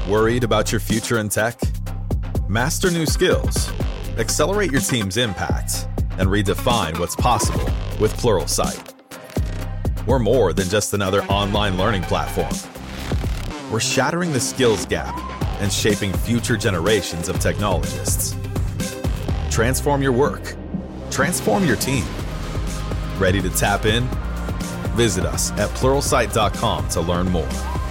Worried about your future in tech? Master new skills, accelerate your team's impact, and redefine what's possible with Pluralsight. We're more than just another online learning platform. We're shattering the skills gap and shaping future generations of technologists. Transform your work. Transform your team. Ready to tap in? Visit us at Pluralsight.com to learn more.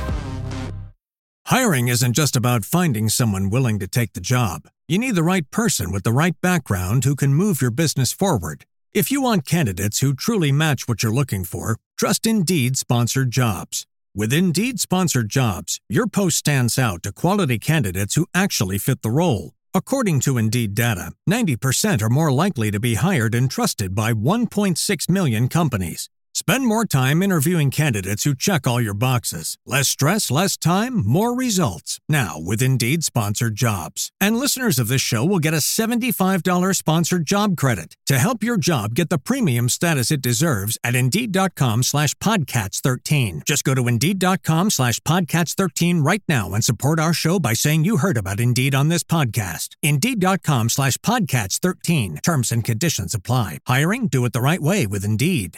Hiring isn't just about finding someone willing to take the job. You need the right person with the right background who can move your business forward. If you want candidates who truly match what you're looking for, trust Indeed Sponsored Jobs. With Indeed Sponsored Jobs, your post stands out to quality candidates who actually fit the role. According to Indeed data, 90% are more likely to be hired and trusted by 1.6 million companies. Spend more time interviewing candidates who check all your boxes. Less stress, less time, more results. Now with Indeed Sponsored Jobs. And listeners of this show will get a $75 sponsored job credit to help your job get the premium status it deserves at Indeed.com/Podcats13. Just go to Indeed.com/Podcats13 right now and support our show by saying you heard about Indeed on this podcast. Indeed.com/Podcats13. Terms and conditions apply. Hiring? Do it the right way with Indeed.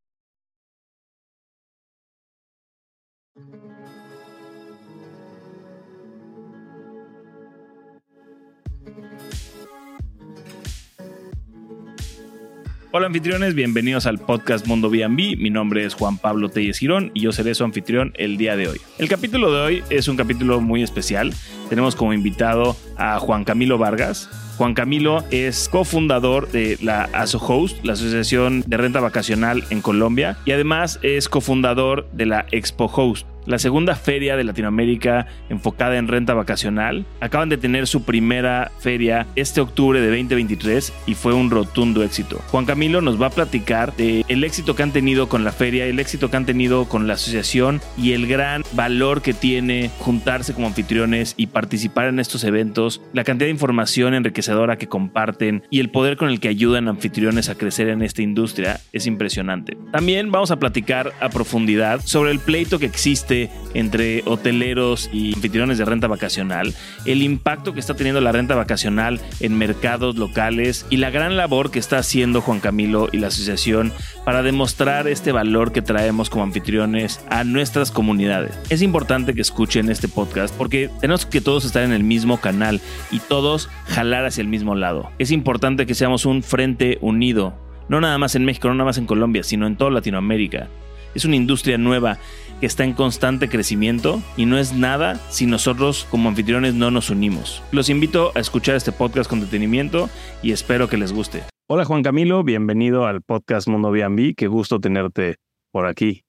Hola anfitriones, bienvenidos al podcast Mundo B&B. Mi nombre es Juan Pablo Telles Girón y yo seré su anfitrión el día de hoy. El capítulo de hoy es un capítulo muy especial. Tenemos como invitado a Juan Camilo Vargas. Juan Camilo es cofundador de la ASOHost, la Asociación de Renta Vacacional en Colombia, y además es cofundador de la ExpoHost, la segunda feria de Latinoamérica enfocada en renta vacacional. Acaban de tener su primera feria este octubre de 2023 y fue un rotundo éxito. Juan Camilo nos va a platicar del éxito que han tenido con la feria, el éxito que han tenido con la asociación y el gran valor que tiene juntarse como anfitriones y participar en estos eventos, la cantidad de información enriquecedora que comparten y el poder con el que ayudan a anfitriones a crecer en esta industria es impresionante. También vamos a platicar a profundidad sobre el pleito que existe entre hoteleros y anfitriones de renta vacacional, el impacto que está teniendo la renta vacacional en mercados locales y la gran labor que está haciendo Juan Camilo y la asociación para demostrar este valor que traemos como anfitriones a nuestras comunidades. Es importante que escuchen este podcast porque tenemos que todos estar en el mismo canal y todos jalar hacia el mismo lado. Es importante que seamos un frente unido, no nada más en México, no nada más en Colombia, sino en toda Latinoamérica. Es una industria nueva que está en constante crecimiento y no es nada si nosotros como anfitriones no nos unimos. Los invito a escuchar este podcast con detenimiento y espero que les guste. Hola Juan Camilo, bienvenido al podcast Mundo B&B. Qué gusto tenerte por aquí.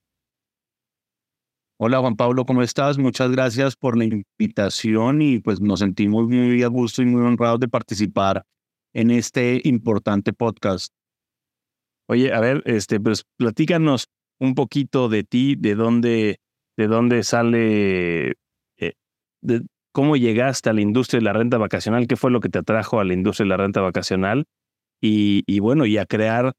Hola Juan Pablo, ¿cómo estás? Muchas gracias por la invitación y pues nos sentimos muy a gusto y muy honrados de participar en este importante podcast. Oye, a ver, pues platícanos un poquito de ti, de dónde sale, de cómo llegaste a la industria de la renta vacacional, qué fue lo que te atrajo a la industria de la renta vacacional y bueno, y a crear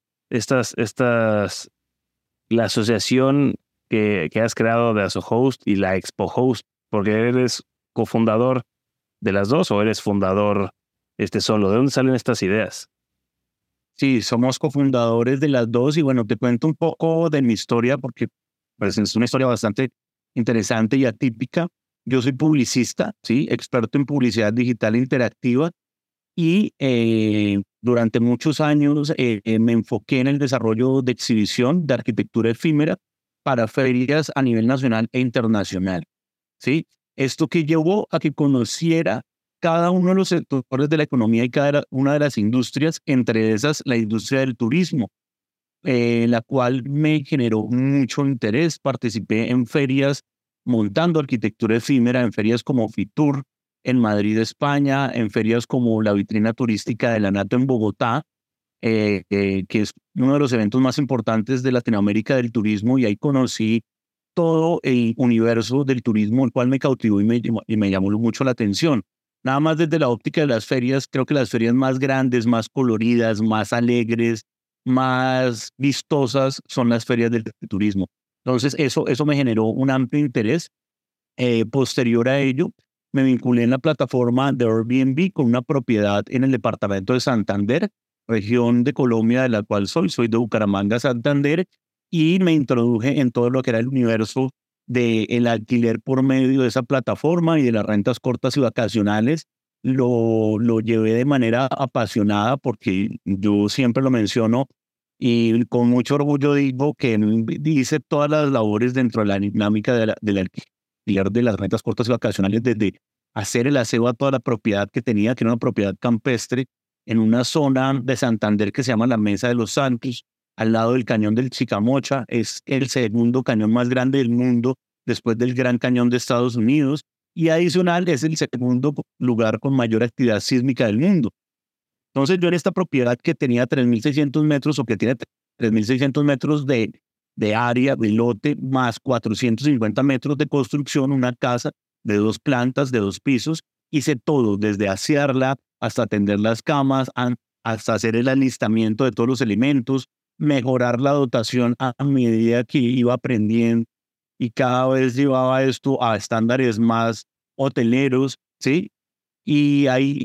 la asociación que has creado de ASOHost y la ExpoHost, porque eres cofundador de las dos o eres fundador solo. ¿De dónde salen estas ideas? Sí, somos cofundadores de las dos y bueno, te cuento un poco de mi historia porque pues, es una historia bastante interesante y atípica. Yo soy publicista, ¿sí? Experto en publicidad digital interactiva y durante muchos años me enfoqué en el desarrollo de exhibición de arquitectura efímera para ferias a nivel nacional e internacional, ¿sí? Esto que llevó a que conociera cada uno de los sectores de la economía y cada una de las industrias, entre esas la industria del turismo, la cual me generó mucho interés. Participé en ferias montando arquitectura efímera, en ferias como Fitur en Madrid, España, en ferias como la vitrina turística de la NATO en Bogotá, que es uno de los eventos más importantes de Latinoamérica del turismo, y ahí conocí todo el universo del turismo, el cual me cautivó y me llamó mucho la atención. Nada más desde la óptica de las ferias, creo que las ferias más grandes, más coloridas, más alegres, más vistosas son las ferias del turismo. Entonces eso me generó un amplio interés. Posterior a ello, me vinculé en la plataforma de Airbnb con una propiedad en el departamento de Santander, región de Colombia de la cual soy de Bucaramanga, Santander, y me introduje en todo lo que era el universo del alquiler por medio de esa plataforma y de las rentas cortas y vacacionales. Lo llevé de manera apasionada porque yo siempre lo menciono y con mucho orgullo digo que hice todas las labores dentro de la dinámica del alquiler de las rentas cortas y vacacionales, desde hacer el aseo a toda la propiedad que tenía, que era una propiedad campestre en una zona de Santander que se llama la Mesa de los Santos, al lado del cañón del Chicamocha. Es el segundo cañón más grande del mundo después del Gran Cañón de Estados Unidos, y adicional es el segundo lugar con mayor actividad sísmica del mundo. Entonces yo en esta propiedad que tenía 3.600 metros o que tiene 3.600 metros de área, de lote, más 450 metros de construcción, una casa de 2 plantas, de 2 pisos, hice todo, desde asearla hasta tender las camas, hasta hacer el alistamiento de todos los elementos, mejorar la dotación a medida que iba aprendiendo y cada vez llevaba esto a estándares más hoteleros, ¿sí? Y ahí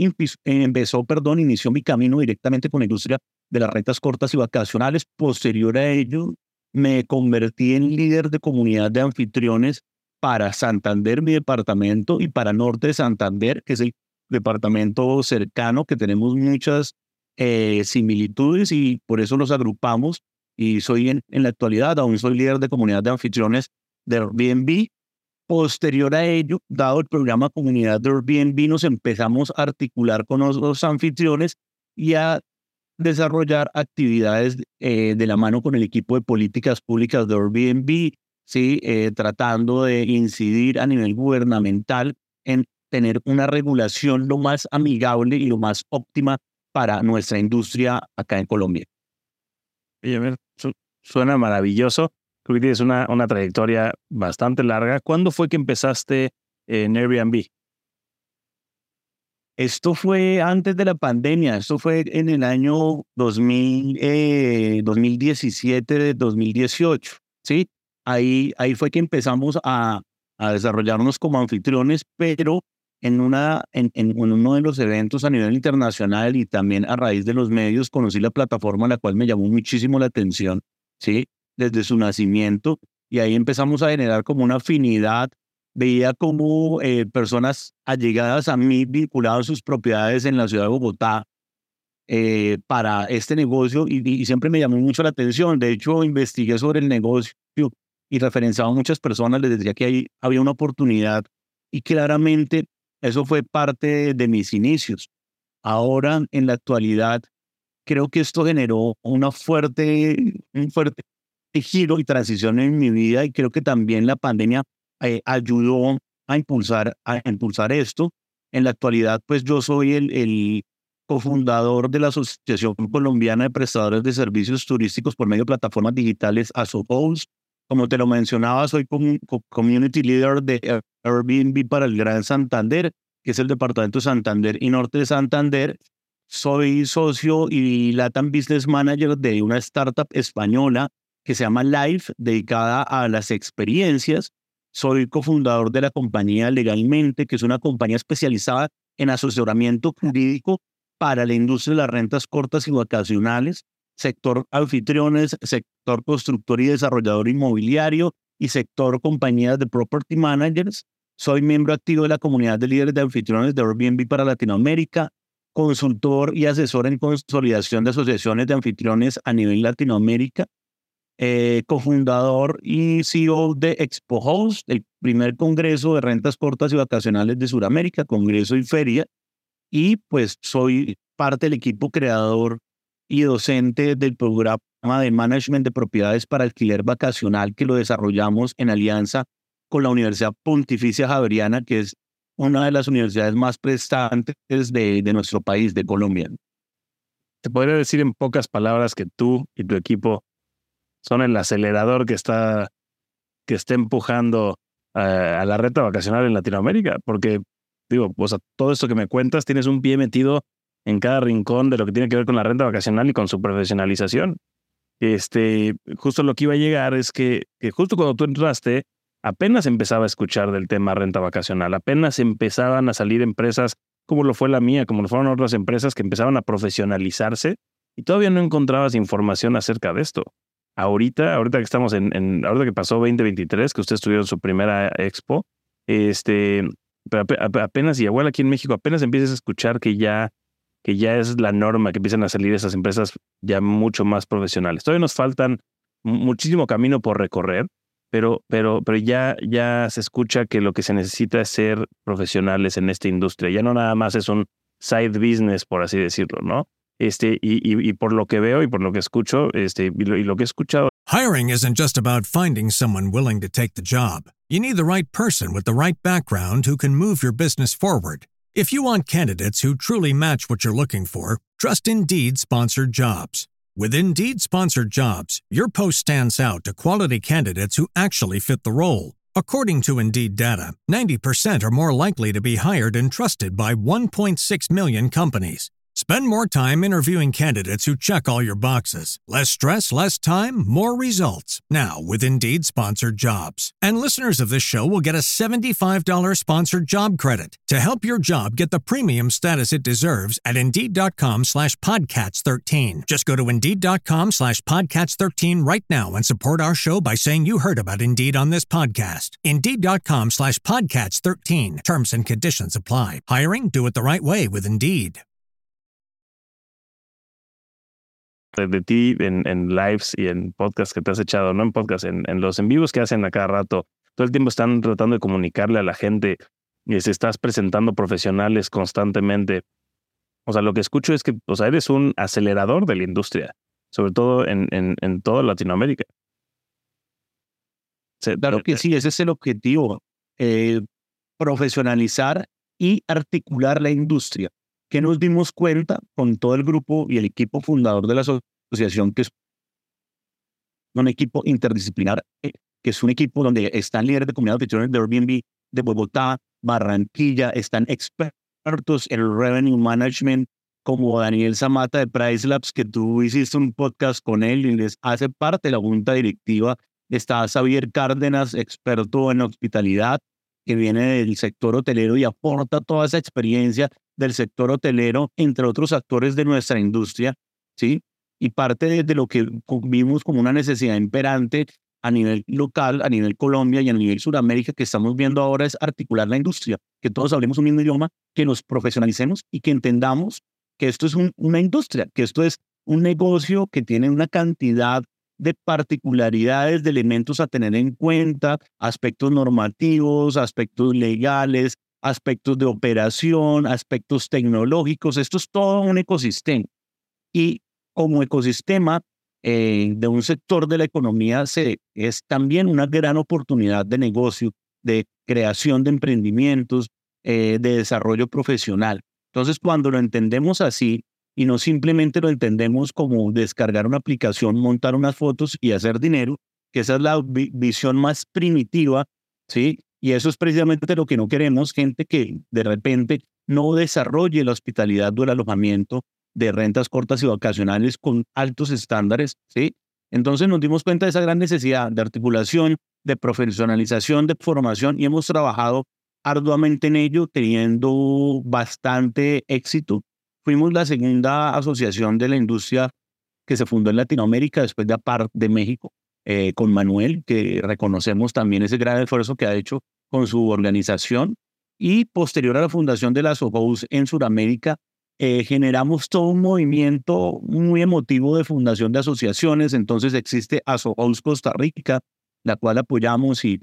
inició mi camino directamente con la industria de las rentas cortas y vacacionales. Posterior a ello, me convertí en líder de comunidad de anfitriones para Santander, mi departamento, y para Norte de Santander, que es el departamento cercano, que tenemos muchas similitudes y por eso los agrupamos. Y soy en la actualidad, aún soy líder de comunidad de anfitriones de Airbnb. Posterior a ello, dado el programa Comunidad de Airbnb, nos empezamos a articular con los anfitriones y a desarrollar actividades de la mano con el equipo de políticas públicas de Airbnb, ¿sí? Tratando de incidir a nivel gubernamental en tener una regulación lo más amigable y lo más óptima para nuestra industria acá en Colombia. Oye, a ver, suena maravilloso. Creo que tienes una trayectoria bastante larga. ¿Cuándo fue que empezaste en Airbnb? Esto fue antes de la pandemia, esto fue en el año 2017, 2018, ¿sí? Ahí fue que empezamos a desarrollarnos como anfitriones, pero en uno de los eventos a nivel internacional y también a raíz de los medios conocí la plataforma, la cual me llamó muchísimo la atención, ¿sí? Desde su nacimiento, y ahí empezamos a generar como una afinidad. Veía como personas allegadas a mí vinculadas a sus propiedades en la ciudad de Bogotá para este negocio y siempre me llamó mucho la atención. De hecho, investigué sobre el negocio y referenciaba a muchas personas, les decía que ahí había una oportunidad y claramente eso fue parte de mis inicios. Ahora, en la actualidad, creo que esto generó un fuerte giro y transición en mi vida, y creo que también la pandemia ayudó a impulsar esto. En la actualidad, pues yo soy el cofundador de la Asociación Colombiana de Prestadores de Servicios Turísticos por medio de plataformas digitales, ASOHost. Como te lo mencionaba, soy community leader de Airbnb para el Gran Santander, que es el departamento de Santander y Norte de Santander. Soy socio y Latin Business Manager de una startup española que se llama Life, dedicada a las experiencias. Soy cofundador de la compañía Legalmente, que es una compañía especializada en asesoramiento jurídico para la industria de las rentas cortas y vacacionales, sector anfitriones, sector constructor y desarrollador inmobiliario y sector compañías de property managers. Soy miembro activo de la comunidad de líderes de anfitriones de Airbnb para Latinoamérica, consultor y asesor en consolidación de asociaciones de anfitriones a nivel Latinoamérica, cofundador y CEO de ExpoHost, el primer congreso de rentas cortas y vacacionales de Sudamérica, congreso y feria, y pues soy parte del equipo creador y docente del programa de management de propiedades para alquiler vacacional que lo desarrollamos en alianza con la Universidad Pontificia Javeriana, que es una de las universidades más prestantes de nuestro país, de Colombia. Te podría decir en pocas palabras que tú y tu equipo son el acelerador que está empujando a la renta vacacional en Latinoamérica, porque digo, o sea, todo esto que me cuentas, tienes un pie metido en cada rincón de lo que tiene que ver con la renta vacacional y con su profesionalización. Justo lo que iba a llegar es que justo cuando tú entraste, apenas empezaba a escuchar del tema renta vacacional, apenas empezaban a salir empresas como lo fue la mía, como lo fueron otras empresas que empezaban a profesionalizarse y todavía no encontrabas información acerca de esto. Ahorita que estamos ahorita que pasó 2023, que ustedes tuvieron su primera expo, pero apenas, y igual aquí en México, apenas empiezas a escuchar que ya es la norma, que empiezan a salir esas empresas ya mucho más profesionales. Todavía nos faltan muchísimo camino por recorrer, pero ya se escucha que lo que se necesita es ser profesionales en esta industria. Ya no nada más es un side business, por así decirlo, ¿no? Y por lo que veo y por lo que escucho, y lo que he escuchado. Hiring isn't just about finding someone willing to take the job. You need the right person with the right background who can move your business forward. If you want candidates who truly match what you're looking for, trust Indeed-sponsored jobs. With Indeed-sponsored jobs, your post stands out to quality candidates who actually fit the role. According to Indeed data, 90% are more likely to be hired and trusted by 1.6 million companies. Spend more time interviewing candidates who check all your boxes. Less stress, less time, more results. Now, with Indeed-sponsored jobs. And listeners of this show will get a $75 sponsored job credit to help your job get the premium status it deserves at Indeed.com/Podcats13. Just go to Indeed.com/Podcats13 right now and support our show by saying you heard about Indeed on this podcast. Indeed.com/Podcats13. Terms and conditions apply. Hiring? Do it the right way with Indeed. De ti en lives y en podcasts que te has echado, no en podcasts, en los en vivos que hacen a cada rato. Todo el tiempo están tratando de comunicarle a la gente y se estás presentando profesionales constantemente. O sea, lo que escucho es que, o sea, eres un acelerador de la industria, sobre todo en toda Latinoamérica. Claro que sí, ese es el objetivo, profesionalizar y articular la industria. Que nos dimos cuenta con todo el grupo y el equipo fundador de la asociación, que es un equipo interdisciplinar, que es un equipo donde están líderes de comunidad de anfitriones de Airbnb de Bogotá, Barranquilla, están expertos en revenue management, como Daniel Zamata de PriceLabs, que tú hiciste un podcast con él y les hace parte de la junta directiva. Está Xavier Cárdenas, experto en hospitalidad, que viene del sector hotelero y aporta toda esa experiencia del sector hotelero, entre otros actores de nuestra industria, ¿sí? Y parte de lo que vimos como una necesidad imperante a nivel local, a nivel Colombia y a nivel Sudamérica que estamos viendo ahora es articular la industria, que todos hablemos un mismo idioma, que nos profesionalicemos y que entendamos que esto es una industria, que esto es un negocio que tiene una cantidad de particularidades, de elementos a tener en cuenta, aspectos normativos, aspectos legales, aspectos de operación, aspectos tecnológicos. Esto es todo un ecosistema. Y como ecosistema de un sector de la economía es también una gran oportunidad de negocio, de creación de emprendimientos, de desarrollo profesional. Entonces, cuando lo entendemos así, y no simplemente lo entendemos como descargar una aplicación, montar unas fotos y hacer dinero, que esa es la visión más primitiva, ¿sí? Y eso es precisamente lo que no queremos, gente que de repente no desarrolle la hospitalidad o el alojamiento de rentas cortas y vacacionales con altos estándares, ¿sí? Entonces nos dimos cuenta de esa gran necesidad de articulación, de profesionalización, de formación y hemos trabajado arduamente en ello, teniendo bastante éxito. Fuimos la segunda asociación de la industria que se fundó en Latinoamérica después de APAR de México, con Manuel, que reconocemos también ese gran esfuerzo que ha hecho con su organización. Y posterior a la fundación de la Sohouse en Sudamérica, generamos todo un movimiento muy emotivo de fundación de asociaciones. Entonces existe Sohouse Costa Rica, la cual apoyamos y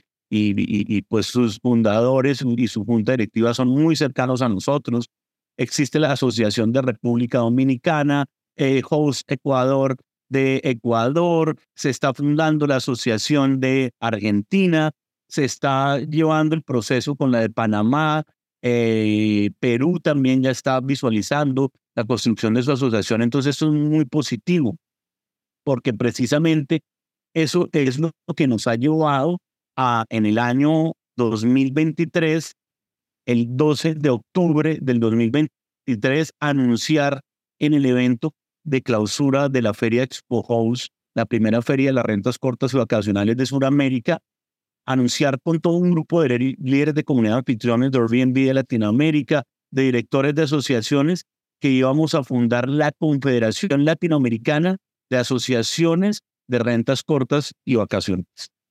pues sus fundadores y su junta directiva son muy cercanos a nosotros. Existe la Asociación de República Dominicana, Host Ecuador de Ecuador, se está fundando la Asociación de Argentina, se está llevando el proceso con la de Panamá, Perú también ya está visualizando la construcción de su asociación. Entonces eso es muy positivo, porque precisamente eso es lo que nos ha llevado a, en el año 2023, el 12 de octubre del 2023, anunciar en el evento de clausura de la Feria Expo House, la primera feria de las rentas cortas y vacacionales de Sudamérica, anunciar con todo un grupo de líderes de comunidad anfitriones de Airbnb de Latinoamérica, de directores de asociaciones, que íbamos a fundar la Confederación Latinoamericana de Asociaciones de Rentas Cortas y Vacaciones.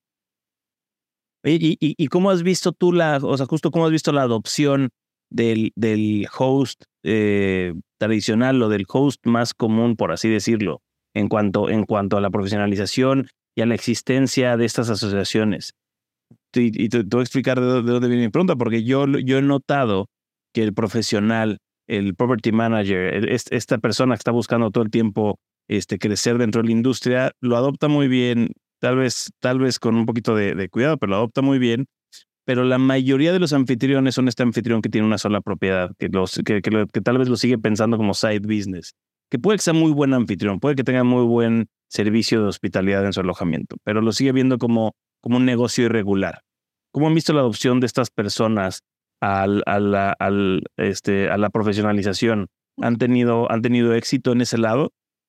¿Y cómo has visto tú justo cómo has visto la adopción del host tradicional o del host más común, por así decirlo, en cuanto a la profesionalización y a la existencia de estas asociaciones? Y te voy a explicar de dónde viene mi pregunta, porque yo he notado que el profesional, el property manager, esta persona que está buscando todo el tiempo crecer dentro de la industria, lo adopta muy bien, tal vez con un poquito de cuidado, pero lo adopta muy bien. Pero la mayoría de los anfitriones son este anfitrión que tiene una sola propiedad, que tal vez lo sigue pensando como side business, que puede que sea muy buen anfitrión, puede que tenga muy buen servicio de hospitalidad en su alojamiento, pero lo sigue viendo como un negocio irregular. ¿Cómo han visto la adopción de estas personas a la profesionalización? ¿Han tenido éxito en ese lado?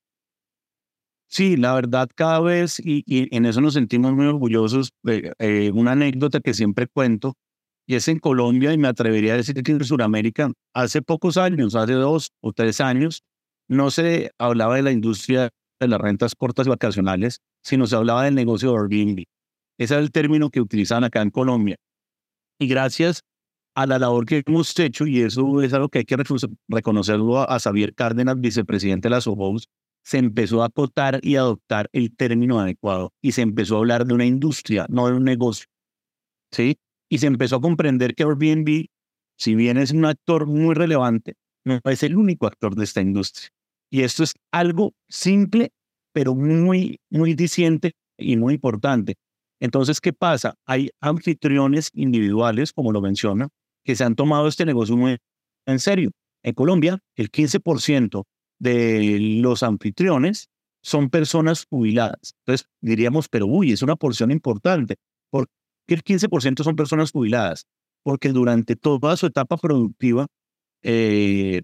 Sí, la verdad cada vez, y en eso nos sentimos muy orgullosos. Una anécdota que siempre cuento, y es en Colombia, y me atrevería a decir que en Sudamérica, hace pocos años, hace 2 o 3 años, no se hablaba de la industria de las rentas cortas y vacacionales, sino se hablaba del negocio de Airbnb. Ese es el término que utilizan acá en Colombia. Y gracias a la labor que hemos hecho, y eso es algo que hay que reconocerlo a Xavier Cárdenas, vicepresidente de la SOHOUS, se empezó a acotar y adoptar el término adecuado y se empezó a hablar de una industria, no de un negocio, ¿sí? Y se empezó a comprender que Airbnb, si bien es un actor muy relevante, no es el único actor de esta industria. Y esto es algo simple, pero muy, muy diciente y muy importante. Entonces, ¿qué pasa? Hay anfitriones individuales, como lo menciona, que se han tomado este negocio muy en serio. En Colombia, el 15% de los anfitriones son personas jubiladas. Entonces diríamos, pero es una porción importante. ¿Por qué el 15% son personas jubiladas? Porque durante toda su etapa productiva, en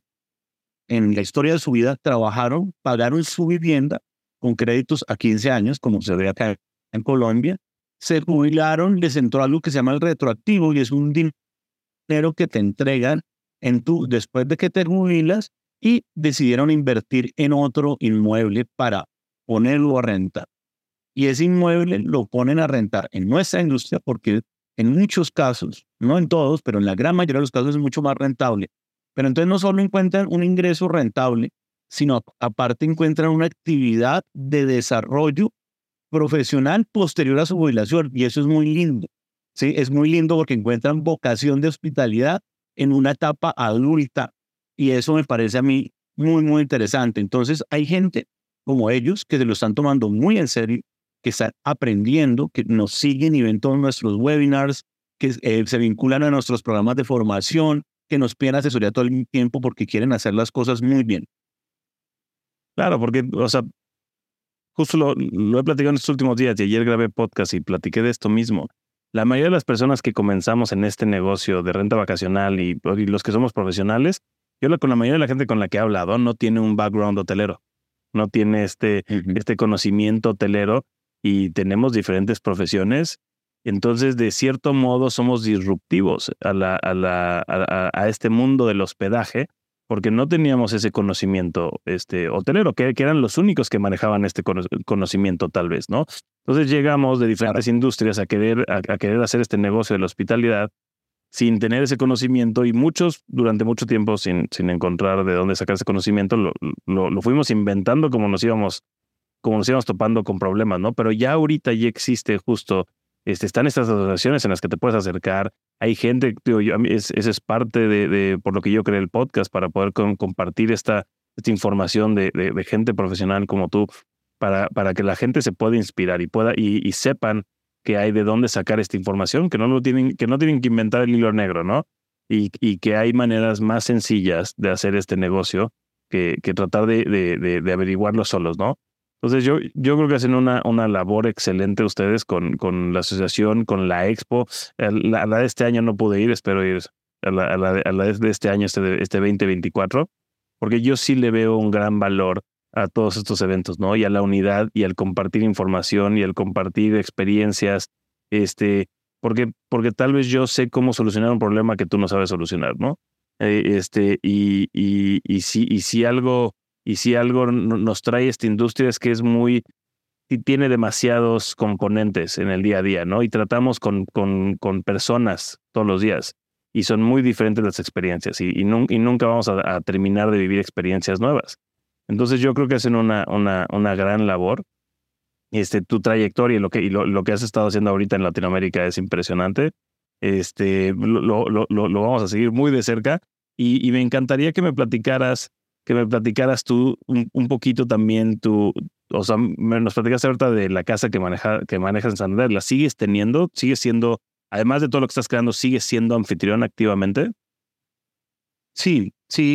la historia de su vida, trabajaron, pagaron su vivienda con créditos a 15 años, como se ve acá en Colombia, se jubilaron, les entró algo que se llama el retroactivo, y es un dinero que te entregan después de que te jubilas, y decidieron invertir en otro inmueble para ponerlo a rentar. Y ese inmueble lo ponen a rentar en nuestra industria porque en muchos casos, no en todos, pero en la gran mayoría de los casos es mucho más rentable. Pero entonces no solo encuentran un ingreso rentable, sino aparte encuentran una actividad de desarrollo profesional posterior a su jubilación. Y eso es muy lindo, ¿sí? Es muy lindo porque encuentran vocación de hospitalidad en una etapa adulta. Y eso me parece a mí muy, muy interesante. Entonces, hay gente como ellos que se lo están tomando muy en serio, que están aprendiendo, que nos siguen y ven todos nuestros webinars, que se vinculan a nuestros programas de formación, que nos piden asesoría todo el tiempo porque quieren hacer las cosas muy bien. Claro, porque, justo lo he platicado en estos últimos días, y ayer grabé podcast y platiqué de esto mismo. La mayoría de las personas que comenzamos en este negocio de renta vacacional y los que somos profesionales, con la mayoría de la gente con la que he hablado, no tiene un background hotelero, no tiene este conocimiento hotelero, y tenemos diferentes profesiones. Entonces, de cierto modo, somos disruptivos a este mundo del hospedaje, porque no teníamos ese conocimiento hotelero, que eran los únicos que manejaban este conocimiento tal vez, ¿no? Entonces llegamos de diferentes industrias a querer hacer este negocio de la hospitalidad sin tener ese conocimiento, y muchos durante mucho tiempo sin encontrar de dónde sacar ese conocimiento, lo fuimos inventando como nos íbamos topando con problemas, ¿no? Pero ya ahorita ya existe justo, están estas asociaciones en las que te puedes acercar. Hay gente, esa es parte de por lo que yo creé el podcast, para poder compartir esta información de gente profesional como tú, para que la gente se pueda inspirar y sepan que hay de dónde sacar esta información, que no tienen que inventar el hilo negro, ¿no? Y que hay maneras más sencillas de hacer este negocio que tratar de averiguarlo solos, ¿no? Entonces yo creo que hacen una labor excelente ustedes con la asociación, con la expo. La de este año no pude ir, espero ir a la de este año, este 2024, porque yo sí le veo un gran valor a todos estos eventos, ¿no? Y a la unidad, y al compartir información, y al compartir experiencias. porque tal vez yo sé cómo solucionar un problema que tú no sabes solucionar, ¿no? Si algo nos trae esta industria es que tiene demasiados componentes en el día a día, ¿no? Y tratamos con personas todos los días y son muy diferentes las experiencias y nunca vamos a terminar de vivir experiencias nuevas. Entonces yo creo que hacen una gran labor. Tu trayectoria y lo que has estado haciendo ahorita en Latinoamérica es impresionante. Lo vamos a seguir muy de cerca y me encantaría que me platicaras tú un poquito también nos platicaste ahorita de la casa que manejas en Santander. ¿La sigues teniendo? ¿Sigues siendo, además de todo lo que estás creando, sigues siendo anfitrión activamente? Sí.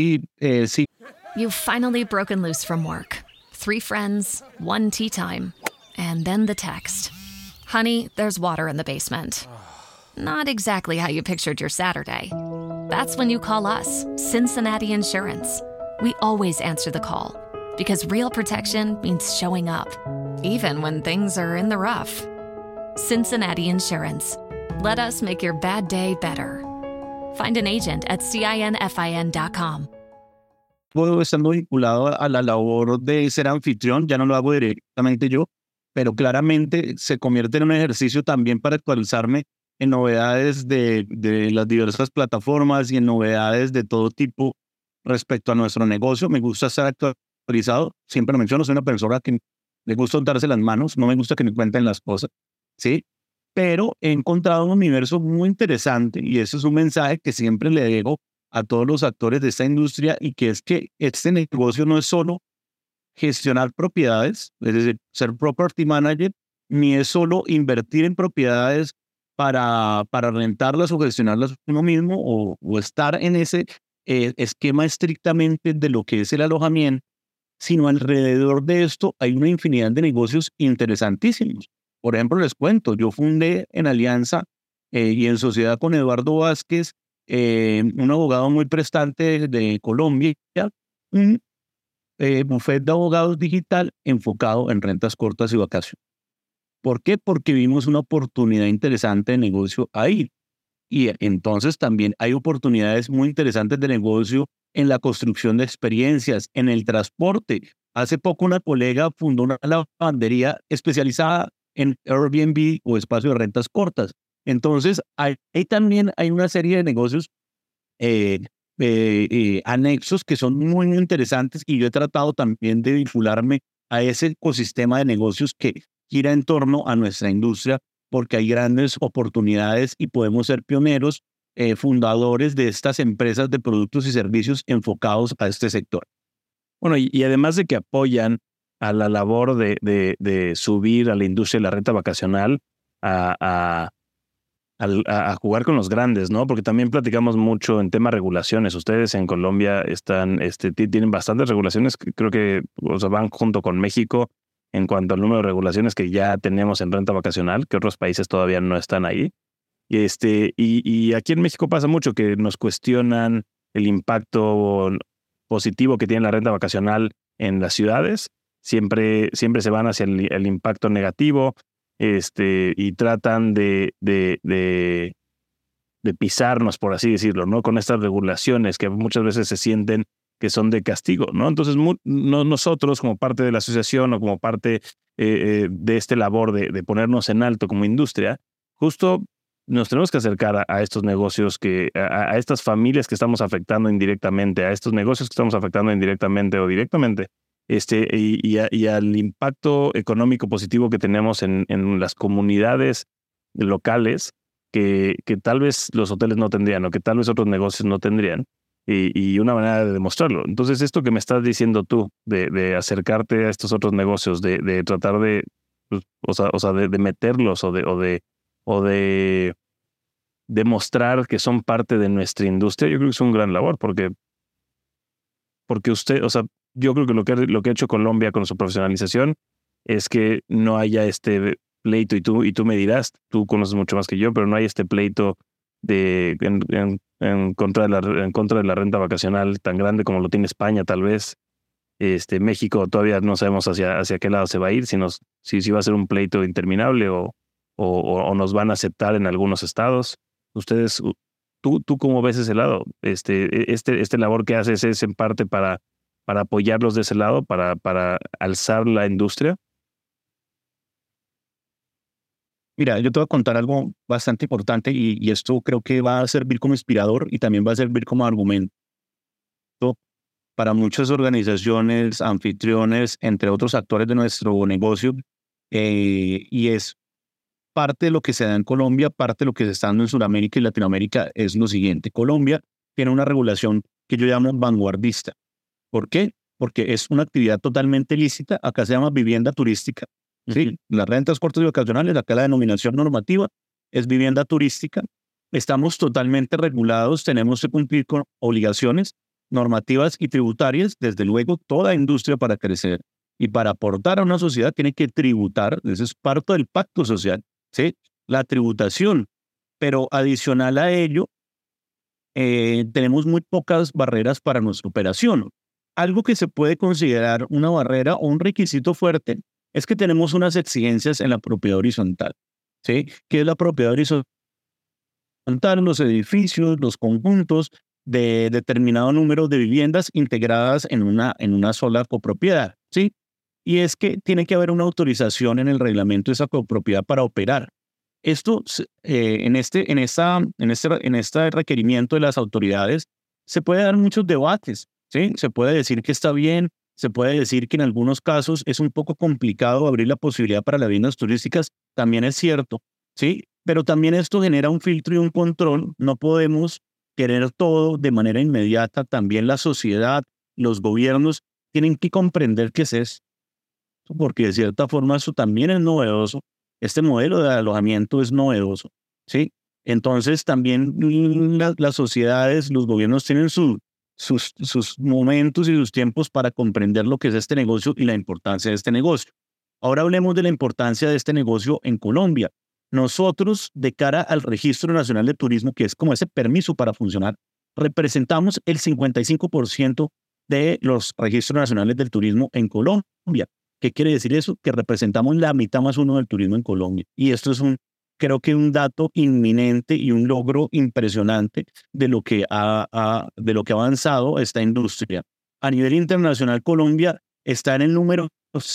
You've finally broken loose from work. 3 friends, 1 tea time, and then the text. Honey, there's water in the basement. Not exactly how you pictured your Saturday. That's when you call us, Cincinnati Insurance. We always answer the call, because real protection means showing up, even when things are in the rough. Cincinnati Insurance. Let us make your bad day better. Find an agent at CINFIN.com. Estando vinculado a la labor de ser anfitrión, ya no lo hago directamente yo, pero claramente se convierte en un ejercicio también para actualizarme en novedades de las diversas plataformas y en novedades de todo tipo respecto a nuestro negocio. Me gusta estar actualizado. Siempre lo menciono, soy una persona que le gusta untarse las manos, no me gusta que me cuenten las cosas, ¿sí? Pero he encontrado un universo muy interesante y eso es un mensaje que siempre le digo a todos los actores de esta industria y que es que este negocio no es solo gestionar propiedades, es decir, ser property manager, ni es solo invertir en propiedades para rentarlas o gestionarlas uno mismo o estar en ese esquema estrictamente de lo que es el alojamiento, sino alrededor de esto hay una infinidad de negocios interesantísimos. Por ejemplo, les cuento, yo fundé en alianza y en sociedad con Eduardo Vázquez, un abogado muy prestante de Colombia, un bufete de abogados digital enfocado en rentas cortas y vacaciones. ¿Por qué? Porque vimos una oportunidad interesante de negocio ahí. Y entonces también hay oportunidades muy interesantes de negocio en la construcción de experiencias, en el transporte. Hace poco una colega fundó una lavandería especializada en Airbnb o espacio de rentas cortas. Entonces, ahí también hay una serie de negocios anexos que son muy interesantes y yo he tratado también de vincularme a ese ecosistema de negocios que gira en torno a nuestra industria porque hay grandes oportunidades y podemos ser pioneros, fundadores de estas empresas de productos y servicios enfocados a este sector. Bueno, y además de que apoyan a la labor de subir a la industria de la renta vacacional a jugar con los grandes, ¿no? Porque también platicamos mucho en tema regulaciones. Ustedes en Colombia tienen bastantes regulaciones, creo que van junto con México en cuanto al número de regulaciones que ya tenemos en renta vacacional, que otros países todavía no están ahí. Y aquí en México pasa mucho que nos cuestionan el impacto positivo que tiene la renta vacacional en las ciudades. Siempre se van hacia el impacto negativo. Y tratan de pisarnos, por así decirlo, ¿no? Con estas regulaciones que muchas veces se sienten que son de castigo, ¿no? Entonces, nosotros como parte de la asociación o como parte de este labor de ponernos en alto como industria, justo nos tenemos que acercar a estos negocios, a estas familias que estamos afectando indirectamente, a estos negocios que estamos afectando indirectamente o directamente, y al impacto económico positivo que tenemos en las comunidades locales que tal vez los hoteles no tendrían o que tal vez otros negocios no tendrían, y una manera de demostrarlo. Entonces, esto que me estás diciendo tú, de acercarte a estos otros negocios, de tratar de meterlos o de demostrar que son parte de nuestra industria, yo creo que es un gran labor, porque usted, yo creo que lo que ha hecho Colombia con su profesionalización es que no haya este pleito, y tú me dirás, tú conoces mucho más que yo, pero no hay este pleito en contra de la renta vacacional tan grande como lo tiene España, tal vez. México todavía no sabemos hacia qué lado se va a ir, si va a ser un pleito interminable o o nos van a aceptar en algunos estados. Ustedes, ¿tú cómo ves ese lado? Este labor que haces es en parte para apoyarlos de ese lado, para alzar la industria. Mira, yo te voy a contar algo bastante importante y esto creo que va a servir como inspirador y también va a servir como argumento para muchas organizaciones, anfitriones, entre otros actores de nuestro negocio, y es parte de lo que se da en Colombia, parte de lo que se está dando en Sudamérica y Latinoamérica es lo siguiente. Colombia tiene una regulación que yo llamo vanguardista. ¿Por qué? Porque es una actividad totalmente lícita. Acá se llama vivienda turística. ¿Sí? Las rentas cortas y ocasionales, acá la denominación normativa es vivienda turística. Estamos totalmente regulados, tenemos que cumplir con obligaciones normativas y tributarias. Desde luego, toda industria para crecer y para aportar a una sociedad tiene que tributar. Eso es parte del pacto social, ¿sí? La tributación. Pero adicional a ello, tenemos muy pocas barreras para nuestra operación. Algo que se puede considerar una barrera o un requisito fuerte es que tenemos unas exigencias en la propiedad horizontal, ¿sí? ¿Qué es la propiedad horizontal? Los edificios, los conjuntos de determinado número de viviendas integradas en una sola copropiedad, ¿sí? Y es que tiene que haber una autorización en el reglamento de esa copropiedad para operar. Esto, en este requerimiento de las autoridades, se puede dar muchos debates, ¿sí? Se puede decir que está bien, se puede decir que en algunos casos es un poco complicado abrir la posibilidad para las viviendas turísticas, también es cierto, ¿sí? Pero también esto genera un filtro y un control. No podemos querer todo de manera inmediata. También la sociedad, los gobiernos tienen que comprender qué es esto, porque de cierta forma eso también es novedoso. Este modelo de alojamiento es novedoso, ¿sí? Entonces también las sociedades, los gobiernos tienen sus momentos y sus tiempos para comprender lo que es este negocio y la importancia de este negocio. Ahora hablemos de la importancia de este negocio en Colombia. Nosotros, de cara al Registro Nacional de Turismo, que es como ese permiso para funcionar, representamos el 55% de los registros nacionales del turismo en Colombia. ¿Qué quiere decir eso? Que representamos la mitad más uno del turismo en Colombia. Y esto es creo que un dato inminente y un logro impresionante de lo que ha avanzado esta industria. A nivel internacional, Colombia está en el número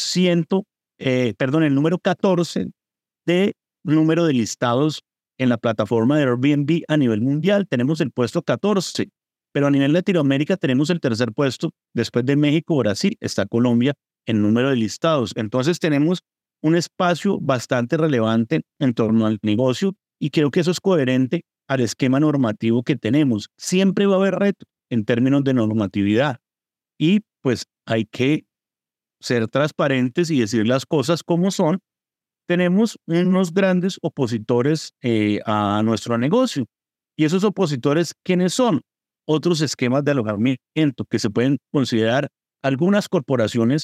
14 de número de listados en la plataforma de Airbnb a nivel mundial. Tenemos el puesto 14, pero a nivel Latinoamérica tenemos el tercer puesto. Después de México, Brasil, está Colombia en número de listados. Entonces tenemos un espacio bastante relevante en torno al negocio y creo que eso es coherente al esquema normativo que tenemos. Siempre va a haber retos en términos de normatividad y pues hay que ser transparentes y decir las cosas como son. Tenemos unos grandes opositores a nuestro negocio. ¿Y esos opositores quiénes son? Otros esquemas de alojamiento que se pueden considerar algunas corporaciones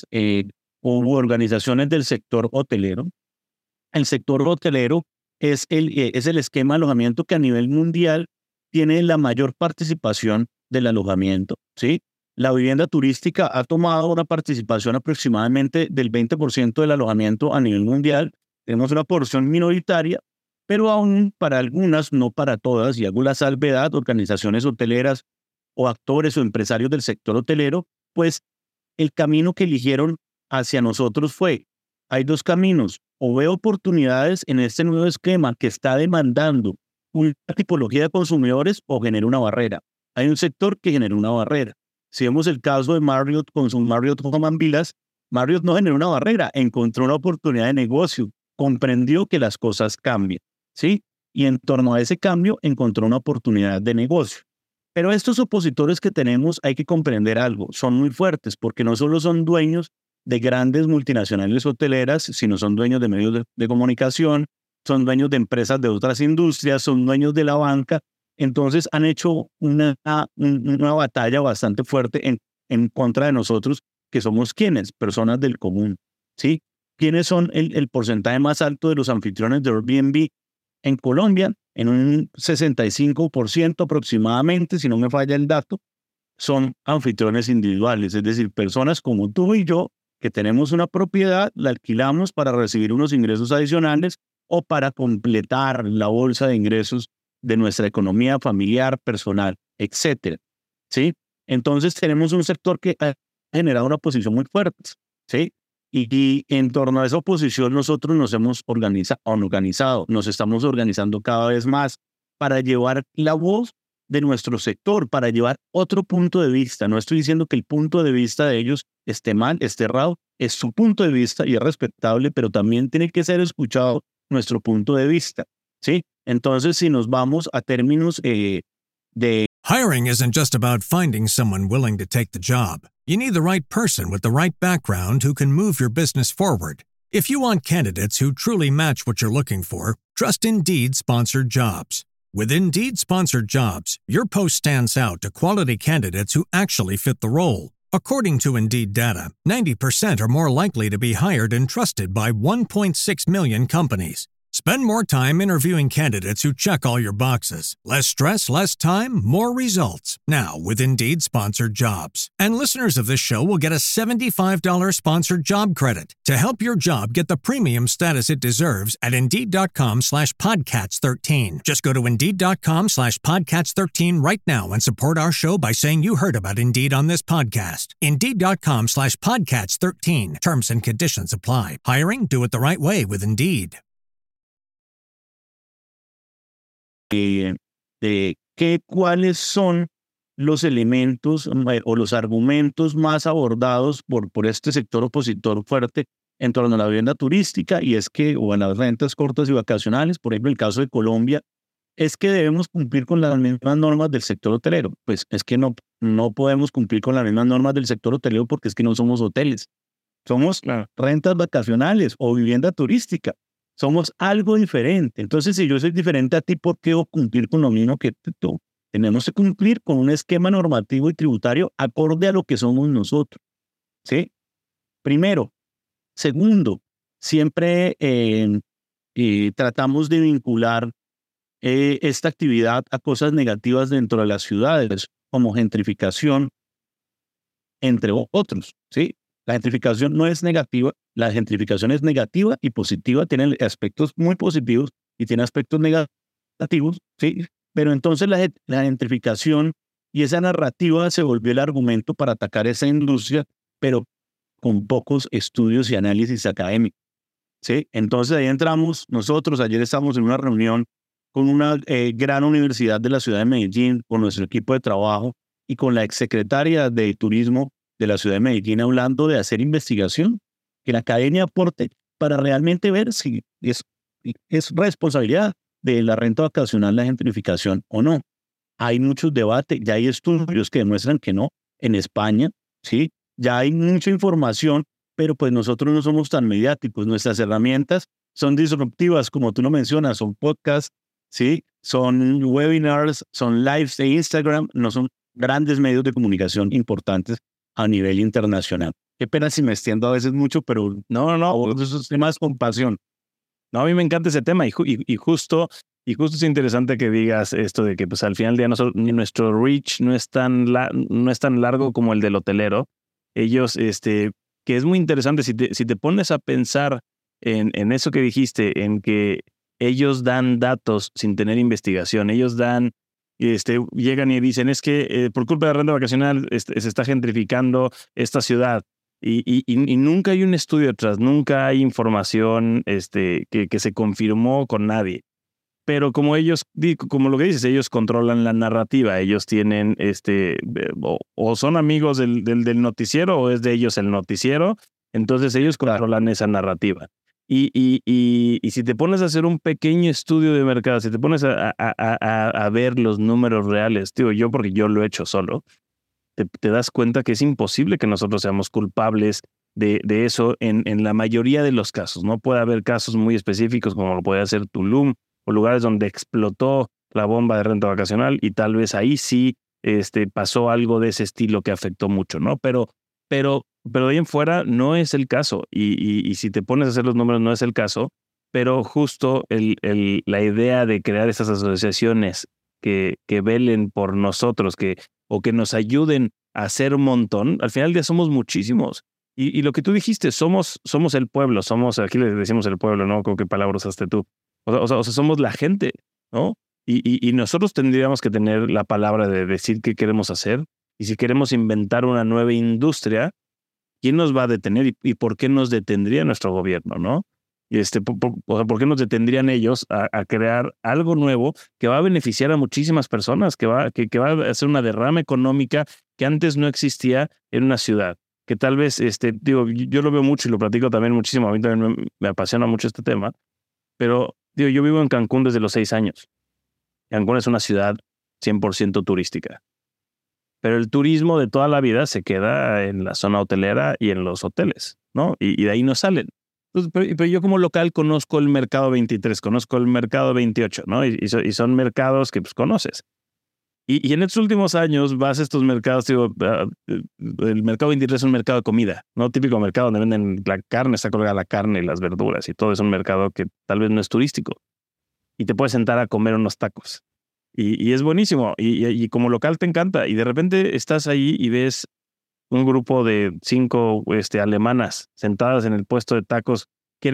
o organizaciones del sector hotelero. El sector hotelero es el esquema de alojamiento que a nivel mundial tiene la mayor participación del alojamiento, ¿sí? La vivienda turística ha tomado una participación aproximadamente del 20% del alojamiento a nivel mundial. Tenemos una porción minoritaria, pero aún para algunas, no para todas, y hago la salvedad, organizaciones hoteleras o actores o empresarios del sector hotelero, pues el camino que eligieron hacia nosotros hay dos caminos: o veo oportunidades en este nuevo esquema que está demandando una tipología de consumidores, o genera una barrera. Hay un sector que genera una barrera. Si vemos el caso de Marriott con su Marriott Home & Villas, Marriott no generó una barrera, encontró una oportunidad de negocio, comprendió que las cosas cambian, ¿sí? Y en torno a ese cambio encontró una oportunidad de negocio. Pero estos opositores que tenemos, hay que comprender algo, son muy fuertes porque no solo son dueños de grandes multinacionales hoteleras, sino son dueños de medios de comunicación, son dueños de empresas de otras industrias, son dueños de la banca. Entonces han hecho una batalla bastante fuerte en contra de nosotros, que somos ¿quiénes? Personas del común, ¿sí? ¿Quiénes son el porcentaje más alto de los anfitriones de Airbnb en Colombia? En un 65% aproximadamente, si no me falla el dato, son anfitriones individuales, es decir, personas como tú y yo, que tenemos una propiedad, la alquilamos para recibir unos ingresos adicionales o para completar la bolsa de ingresos de nuestra economía familiar, personal, etcétera, ¿sí? Entonces tenemos un sector que ha generado una posición muy fuerte, ¿sí? Y en torno a esa posición nosotros nos hemos organizado, nos estamos organizando cada vez más para llevar la voz de nuestro sector, para llevar otro punto de vista. No estoy diciendo que el punto de vista de ellos esté mal, esté errado, es su punto de vista y es respetable, pero también tiene que ser escuchado nuestro punto de vista, ¿sí? Entonces, si nos vamos a términos de... Hiring isn't just about finding someone willing to take the job. You need the right person with the right background who can move your business forward. If you want candidates who truly match what you're looking for, trust Indeed-sponsored jobs. With Indeed-sponsored jobs, your post stands out to quality candidates who actually fit the role. According to Indeed data, 90% are more likely to be hired and trusted by 1.6 million companies. Spend more time interviewing candidates who check all your boxes. Less stress, less time, more results. Now, with Indeed-sponsored jobs. And listeners of this show will get a $75 sponsored job credit to help your job get the premium status it deserves at Indeed.com/Podcats13. Just go to Indeed.com/Podcats13 right now and support our show by saying you heard about Indeed on this podcast. Indeed.com/Podcats13. Terms and conditions apply. Hiring? Do it the right way with Indeed. Cuáles son los elementos o los argumentos más abordados por este sector opositor fuerte en torno a la vivienda turística, y es que, o en las rentas cortas y vacacionales, por ejemplo, el caso de Colombia, es que debemos cumplir con las mismas normas del sector hotelero. Pues es que no podemos cumplir con las mismas normas del sector hotelero porque es que no somos hoteles, somos rentas vacacionales o vivienda turística. Somos algo diferente. Entonces, si yo soy diferente a ti, ¿por qué debo cumplir con lo mismo que tú? Tenemos que cumplir con un esquema normativo y tributario acorde a lo que somos nosotros, ¿sí? Primero. Segundo, siempre tratamos de vincular esta actividad a cosas negativas dentro de las ciudades, como gentrificación, entre otros, ¿sí? La gentrificación no es negativa, la gentrificación es negativa y positiva, tiene aspectos muy positivos y tiene aspectos negativos, ¿sí? Pero entonces la gentrificación y esa narrativa se volvió el argumento para atacar esa industria, pero con pocos estudios y análisis académicos, ¿sí? Entonces ahí entramos nosotros. Ayer estábamos en una reunión con una gran universidad de la ciudad de Medellín, con nuestro equipo de trabajo y con la exsecretaria de Turismo de la ciudad de Medellín, hablando de hacer investigación, que la academia aporte para realmente ver si es responsabilidad de la renta vacacional la gentrificación o no. Hay muchos debates, ya hay estudios que demuestran que no, en España, ¿sí? Ya hay mucha información, pero pues nosotros no somos tan mediáticos. Nuestras herramientas son disruptivas, como tú lo mencionas, son podcasts, ¿sí? Son webinars, son lives de Instagram, no son grandes medios de comunicación importantes a nivel internacional. Qué pena si me extiendo a veces mucho, pero no, esos temas con pasión. No, a mí me encanta ese tema y justo es interesante que digas esto de que pues al final del día nuestro reach no es tan largo como el del hotelero. Ellos, que es muy interesante si te pones a pensar en eso que dijiste, en que ellos dan datos sin tener investigación, ellos dan llegan y dicen, es que por culpa de la renta vacacional se está gentrificando esta ciudad. Y nunca hay un estudio detrás, nunca hay información que se confirmó con nadie. Pero como lo que dices, ellos controlan la narrativa, ellos tienen, o son amigos del noticiero o es de ellos el noticiero, entonces ellos controlan esa narrativa. Y si te pones a hacer un pequeño estudio de mercado, si te pones a ver los números reales, porque yo lo he hecho solo, te das cuenta que es imposible que nosotros seamos culpables de eso en la mayoría de los casos. No puede haber casos muy específicos como lo puede hacer Tulum o lugares donde explotó la bomba de renta vacacional y tal vez ahí sí pasó algo de ese estilo que afectó mucho, ¿no? Pero de ahí en fuera no es el caso y si te pones a hacer los números no es el caso, pero justo la idea de crear esas asociaciones que velen por nosotros, o que nos ayuden a hacer un montón, al final del día somos muchísimos Y lo que tú dijiste, somos el pueblo, aquí le decimos el pueblo, ¿no? ¿Con qué palabras usaste tú? O sea, somos la gente, ¿no? Y nosotros tendríamos que tener la palabra de decir qué queremos hacer. Y si queremos inventar una nueva industria, ¿quién nos va a detener y por qué nos detendría nuestro gobierno, no? Y o sea, ¿por qué nos detendrían ellos a crear algo nuevo que va a beneficiar a muchísimas personas, que va a hacer una derrama económica que antes no existía en una ciudad? Que tal vez, digo, yo lo veo mucho y lo platico también muchísimo, a mí también me apasiona mucho este tema, pero digo, yo vivo en Cancún desde los 6 años. Cancún es una ciudad 100% turística. Pero el turismo de toda la vida se queda en la zona hotelera y en los hoteles, ¿no? Y de ahí no salen. Entonces, pero yo como local conozco el mercado 23, conozco el mercado 28, ¿no? Y son mercados que pues conoces. Y en estos últimos años vas a estos mercados, digo, el mercado 23 es un mercado de comida, ¿no? Típico mercado donde venden la carne, está colgada la carne y las verduras y todo es un mercado que tal vez no es turístico. Y te puedes sentar a comer unos tacos. Y es buenísimo. Y como local te encanta. Y de repente estás ahí y ves un grupo de 5 alemanas sentadas en el puesto de tacos, que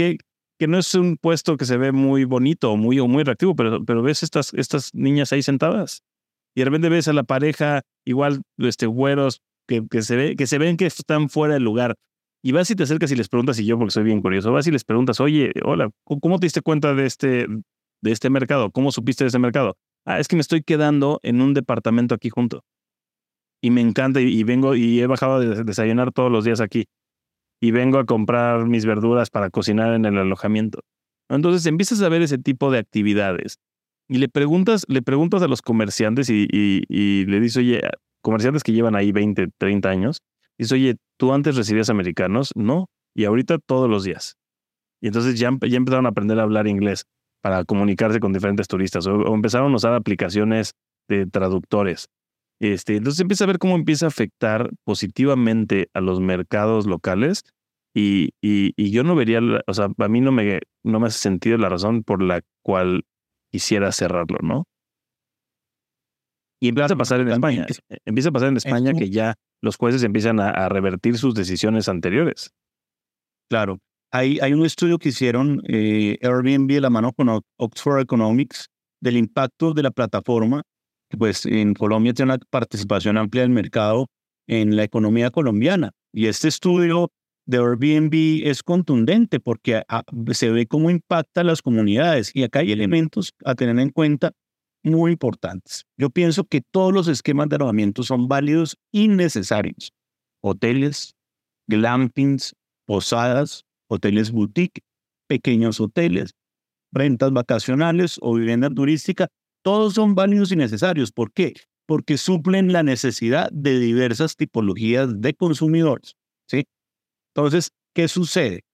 no es un puesto que se ve muy bonito o muy atractivo, pero ves estas niñas ahí sentadas. Y de repente ves a la pareja igual, güeros, que se ven que están fuera del lugar. Y vas y te acercas y les preguntas, y yo porque soy bien curioso, vas y les preguntas, oye, hola, ¿cómo te diste cuenta de este mercado? ¿Cómo supiste de este mercado? Es que me estoy quedando en un departamento aquí junto. Y me encanta y vengo y he bajado de desayunar todos los días aquí. Y vengo a comprar mis verduras para cocinar en el alojamiento. Entonces empiezas a ver ese tipo de actividades. Y le preguntas a los comerciantes y le dices, oye, comerciantes que llevan ahí 20, 30 años, dices, oye, ¿tú antes recibías americanos? No. Y ahorita todos los días. Y entonces ya empezaron a aprender a hablar inglés para comunicarse con diferentes turistas o empezaron a usar aplicaciones de traductores. Entonces empieza a ver cómo empieza a afectar positivamente a los mercados locales y yo no vería, o sea, a mí no me hace sentido la razón por la cual quisiera cerrarlo, ¿no? Y empieza a pasar en España. Empieza a pasar en España que ya los jueces empiezan a revertir sus decisiones anteriores. Claro. Hay un estudio que hicieron Airbnb de la mano con Oxford Economics del impacto de la plataforma, que pues en Colombia tiene una participación amplia del mercado en la economía colombiana. Y este estudio de Airbnb es contundente porque se ve cómo impacta a las comunidades. Y acá hay elementos a tener en cuenta muy importantes. Yo pienso que todos los esquemas de alojamiento son válidos y necesarios. Hoteles, glampings, posadas, hoteles boutique, pequeños hoteles, rentas vacacionales o vivienda turística, todos son válidos y necesarios. ¿Por qué? Porque suplen la necesidad de diversas tipologías de consumidores, ¿sí? Entonces, ¿qué sucede?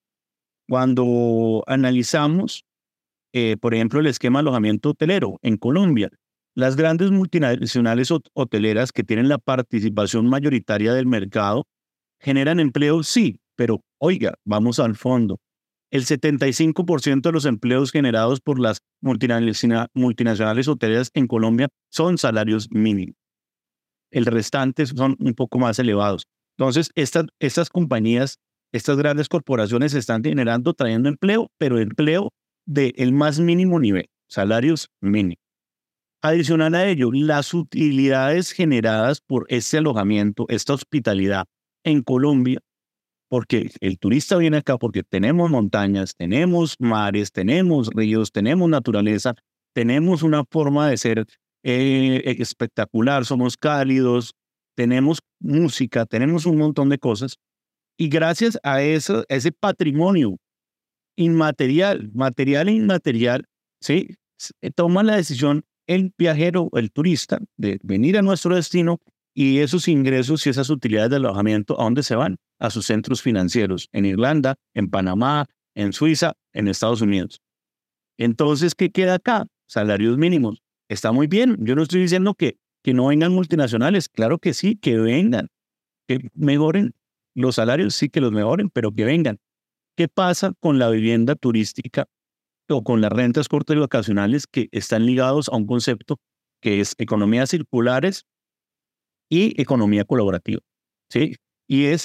Cuando analizamos, por ejemplo, el esquema de alojamiento hotelero en Colombia, las grandes multinacionales hoteleras que tienen la participación mayoritaria del mercado generan empleo, sí, pero oiga, vamos al fondo. El 75% de los empleos generados por las multinacionales hoteleras en Colombia son salarios mínimos. El restante son un poco más elevados. Entonces, estas compañías, estas grandes corporaciones están trayendo empleo, pero empleo del más mínimo nivel, salarios mínimos. Adicional a ello, las utilidades generadas por este alojamiento, esta hospitalidad en Colombia, porque el turista viene acá porque tenemos montañas, tenemos mares, tenemos ríos, tenemos naturaleza, tenemos una forma de ser espectacular, somos cálidos, tenemos música, tenemos un montón de cosas. Y gracias a ese patrimonio inmaterial, material e inmaterial, ¿sí? Toma la decisión el viajero, el turista, de venir a nuestro destino y esos ingresos y esas utilidades de alojamiento, ¿a dónde se van? A sus centros financieros, en Irlanda, en Panamá, en Suiza, en Estados Unidos. Entonces, ¿qué queda acá? Salarios mínimos. Está muy bien. Yo no estoy diciendo que no vengan multinacionales. Claro que sí, que vengan. Que mejoren los salarios, sí que los mejoren, pero que vengan. ¿Qué pasa con la vivienda turística o con las rentas cortas y vacacionales que están ligados a un concepto que es economías circulares y economía colaborativa? ¿Sí? Y es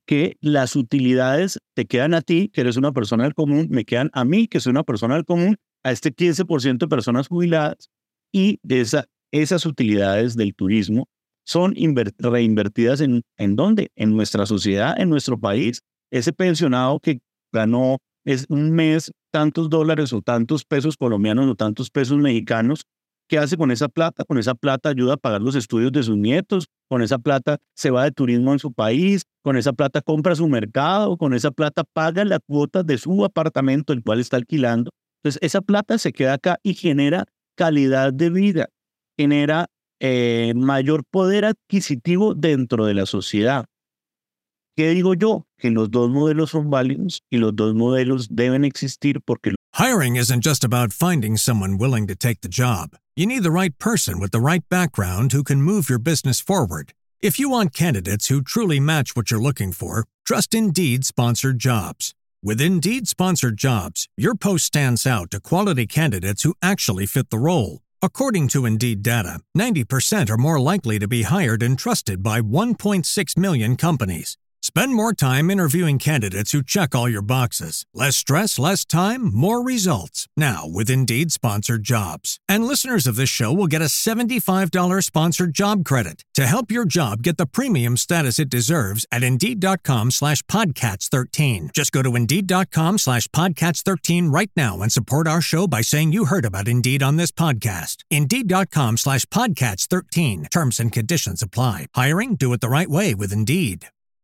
que las utilidades te quedan a ti, que eres una persona del común, me quedan a mí, que soy una persona del común, a este 15% de personas jubiladas, y esas utilidades del turismo son reinvertidas ¿en dónde? En nuestra sociedad, en nuestro país. Ese pensionado que ganó un mes tantos dólares o tantos pesos colombianos o tantos pesos mexicanos, ¿qué hace con esa plata? Con esa plata ayuda a pagar los estudios de sus nietos, con esa plata se va de turismo en su país, con esa plata compra su mercado, con esa plata paga la cuota de su apartamento, el cual está alquilando. Entonces, esa plata se queda acá y genera calidad de vida, genera mayor poder adquisitivo dentro de la sociedad. ¿Qué digo yo? Que los dos modelos son válidos y los dos modelos deben existir porque... Hiring isn't just about finding someone willing to take the job. You need the right person with the right background who can move your business forward. If you want candidates who truly match what you're looking for, trust Indeed Sponsored Jobs. With Indeed Sponsored Jobs, your post stands out to quality candidates who actually fit the role. According to Indeed data, 90% are more likely to be hired and trusted by 1.6 million companies. Spend more time interviewing candidates who check all your boxes. Less stress, less time, more results. Now, with Indeed Sponsored Jobs. And listeners of this show will get a $75 sponsored job credit to help your job get the premium status it deserves at Indeed.com/Podcats13. Just go to Indeed.com/Podcats13 right now and support our show by saying you heard about Indeed on this podcast. Indeed.com/Podcats13. Terms and conditions apply. Hiring? Do it the right way with Indeed.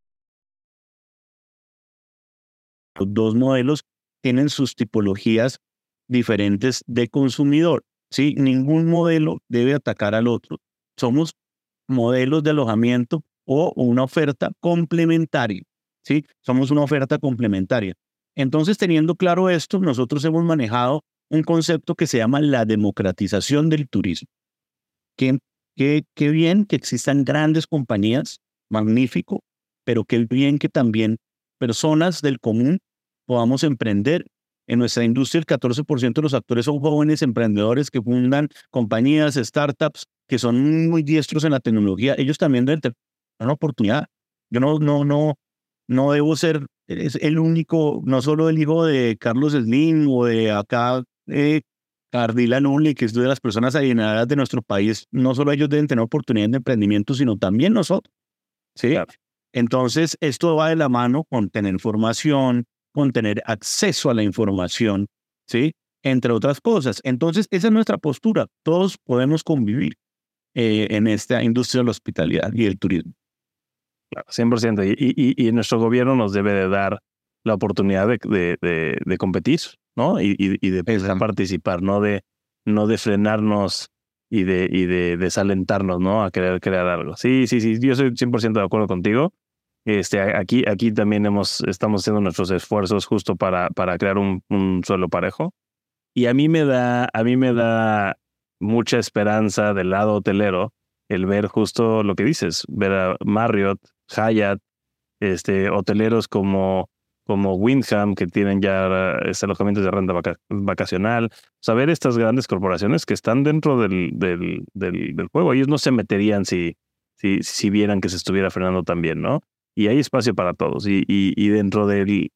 Los dos modelos tienen sus tipologías diferentes de consumidor, ¿sí? Ningún modelo debe atacar al otro. Somos modelos de alojamiento o una oferta complementaria, ¿sí? Somos una oferta complementaria. Entonces, teniendo claro esto, nosotros hemos manejado un concepto que se llama la democratización del turismo. Qué bien que existan grandes compañías, magnífico, pero qué bien que también personas del común podamos emprender. En nuestra industria, el 14% de los actores son jóvenes emprendedores que fundan compañías, startups, que son muy diestros en la tecnología. Ellos también deben tener una oportunidad. Yo no debo ser el único, no solo el hijo de Carlos Slim o de acá Ardila Nulli, que es de las personas adineradas de nuestro país. No solo ellos deben tener oportunidades de emprendimiento, sino también nosotros. ¿Sí? Claro. Entonces, esto va de la mano con tener formación, con tener acceso a la información, ¿sí? Entre otras cosas. Entonces, esa es nuestra postura. Todos podemos convivir en esta industria de la hospitalidad y del turismo. Claro, 100%. Y nuestro gobierno nos debe de dar la oportunidad de competir, ¿no? Y de participar, no de frenarnos y de desalentarnos, ¿no? A querer crear algo. Sí, yo soy 100% de acuerdo contigo. Aquí también estamos haciendo nuestros esfuerzos justo para crear un suelo parejo. Y a mí me da mucha esperanza del lado hotelero el ver justo lo que dices, ver a Marriott, Hyatt, hoteleros como Wyndham, que tienen ya alojamientos de renta vacacional. O sea, ver estas grandes corporaciones que están dentro del juego. Ellos no se meterían si vieran que se estuviera frenando también, ¿no? Y hay espacio para todos. Y dentro de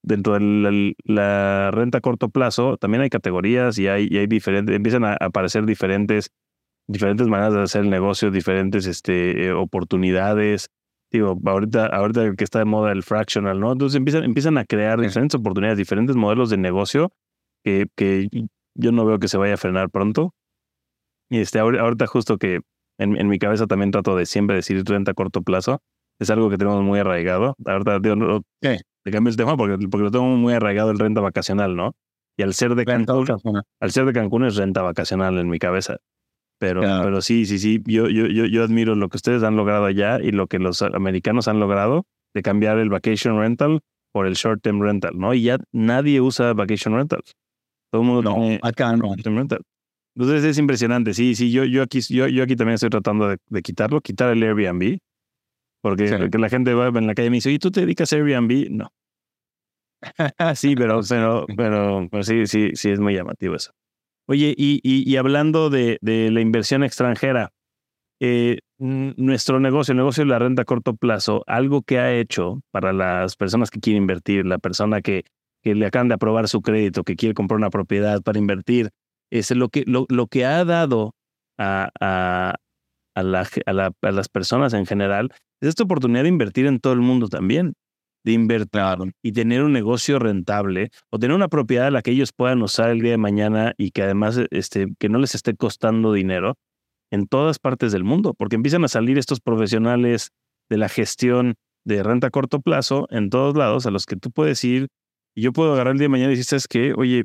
la renta a corto plazo también hay categorías y hay diferentes, empiezan a aparecer diferentes maneras de hacer el negocio, diferentes oportunidades. Digo, ahorita que está de moda el fractional, ¿no? Entonces empiezan a crear diferentes oportunidades, diferentes modelos de negocio que yo no veo que se vaya a frenar pronto. Y ahorita justo que en mi cabeza también trato de siempre decir renta a corto plazo. Es algo que tenemos muy arraigado. Ahorita te cambio el tema porque lo tengo muy arraigado el renta vacacional, ¿no? Y al ser de Cancún es renta vacacional en mi cabeza. Pero sí, yo admiro lo que ustedes han logrado allá y lo que los americanos han logrado de cambiar el vacation rental por el short term rental, ¿no? Y ya nadie usa vacation rental. Todo el mundo tiene acá no. Short term rental. Entonces es impresionante. Sí, yo aquí también estoy tratando de quitar el Airbnb. Porque la gente va en la calle y me dice, ¿y tú te dedicas a Airbnb? No. Sí, pero sí es muy llamativo eso. Oye, y hablando de la inversión extranjera, nuestro negocio, el negocio de la renta a corto plazo, algo que ha hecho para las personas que quieren invertir, la persona que le acaban de aprobar su crédito, que quiere comprar una propiedad para invertir, es lo que ha dado a las personas en general, es esta oportunidad de invertir en todo el mundo también, de invertir y tener un negocio rentable o tener una propiedad a la que ellos puedan usar el día de mañana y que además que no les esté costando dinero en todas partes del mundo, porque empiezan a salir estos profesionales de la gestión de renta a corto plazo en todos lados a los que tú puedes ir y yo puedo agarrar el día de mañana y decir, ¿sabes qué? Oye,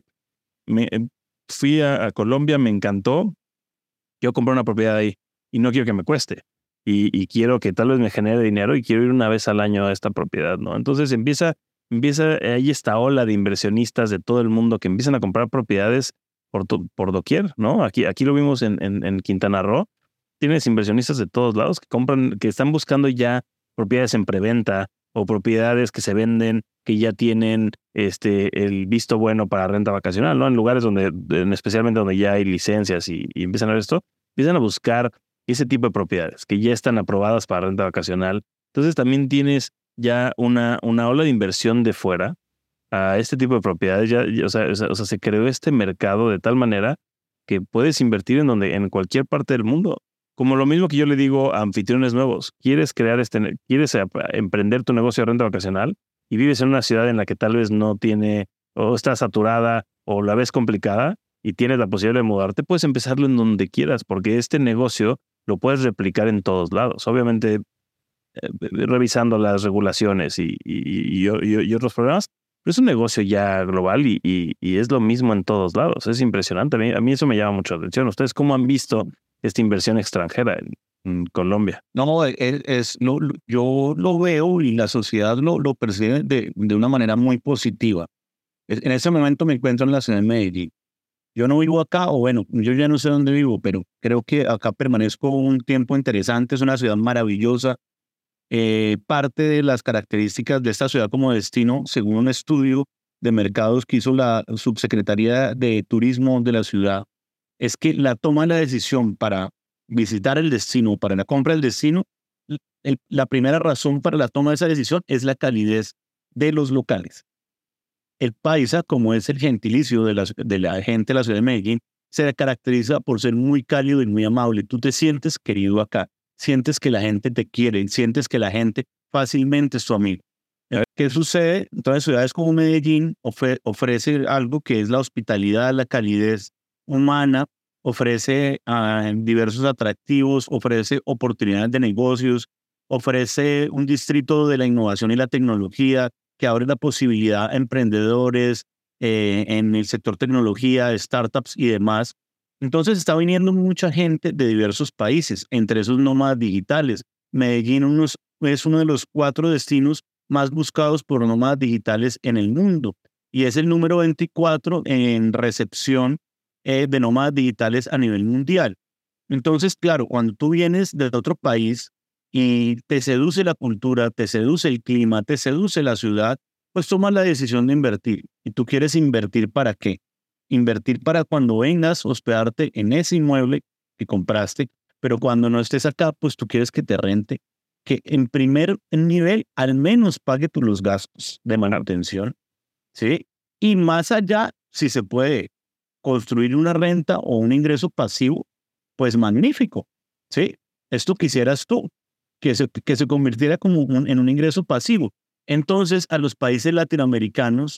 fui a Colombia, me encantó, quiero comprar una propiedad ahí y no quiero que me cueste y quiero que tal vez me genere dinero y quiero ir una vez al año a esta propiedad, ¿no? Entonces empieza ahí esta ola de inversionistas de todo el mundo que empiezan a comprar propiedades por doquier, ¿no? Aquí lo vimos en Quintana Roo. Tienes inversionistas de todos lados que están buscando ya propiedades en preventa o propiedades que se venden, que ya tienen el visto bueno para renta vacacional, ¿no? En lugares especialmente donde ya hay licencias y empiezan a ver esto, empiezan a buscar ese tipo de propiedades que ya están aprobadas para renta vacacional. Entonces también tienes ya una ola de inversión de fuera a este tipo de propiedades. O sea, se creó este mercado de tal manera que puedes invertir en cualquier parte del mundo. Como lo mismo que yo le digo a anfitriones nuevos, quieres emprender tu negocio de renta vacacional y vives en una ciudad en la que tal vez no tiene, o está saturada, o la ves complicada y tienes la posibilidad de mudarte, puedes empezarlo en donde quieras, porque este negocio lo puedes replicar en todos lados. Obviamente, revisando las regulaciones y otros problemas, pero es un negocio ya global y es lo mismo en todos lados. Es impresionante. A mí eso me llama mucho la atención. ¿Ustedes cómo han visto esta inversión extranjera en Colombia? No, yo lo veo y la sociedad lo percibe de una manera muy positiva. En este momento me encuentro en la ciudad de Medellín. Yo no vivo acá, o bueno, yo ya no sé dónde vivo, pero creo que acá permanezco un tiempo interesante. Es una ciudad maravillosa. Parte de las características de esta ciudad como destino, según un estudio de mercados que hizo la Subsecretaría de Turismo de la ciudad, es que la toma de la decisión para visitar el destino, para la compra del destino, la primera razón para la toma de esa decisión es la calidez de los locales. El paisa, como es el gentilicio de la gente de la ciudad de Medellín, se caracteriza por ser muy cálido y muy amable. Tú te sientes querido acá, sientes que la gente te quiere, sientes que la gente fácilmente es tu amigo. ¿Qué sucede? Entonces, ciudades como Medellín ofrece algo que es la hospitalidad, la calidez humana, ofrece diversos atractivos, ofrece oportunidades de negocios, ofrece un distrito de la innovación y la tecnología que abre la posibilidad a emprendedores en el sector tecnología, startups y demás. Entonces está viniendo mucha gente de diversos países, entre esos nómadas digitales. Medellín es uno de los 4 destinos más buscados por nómadas digitales en el mundo y es el número 24 en recepción de nómadas digitales a nivel mundial. Entonces, claro, cuando tú vienes de otro país y te seduce la cultura, te seduce el clima, te seduce la ciudad, pues tomas la decisión de invertir. ¿Y tú quieres invertir para qué? Invertir para cuando vengas, hospedarte en ese inmueble que compraste, pero cuando no estés acá, pues tú quieres que te rente, que en primer nivel al menos pague tú los gastos de manutención, ¿sí? Y más allá, si se puede construir una renta o un ingreso pasivo, pues magnífico, ¿sí? Esto quisieras tú, que se convirtiera como en un ingreso pasivo. Entonces, a los países latinoamericanos,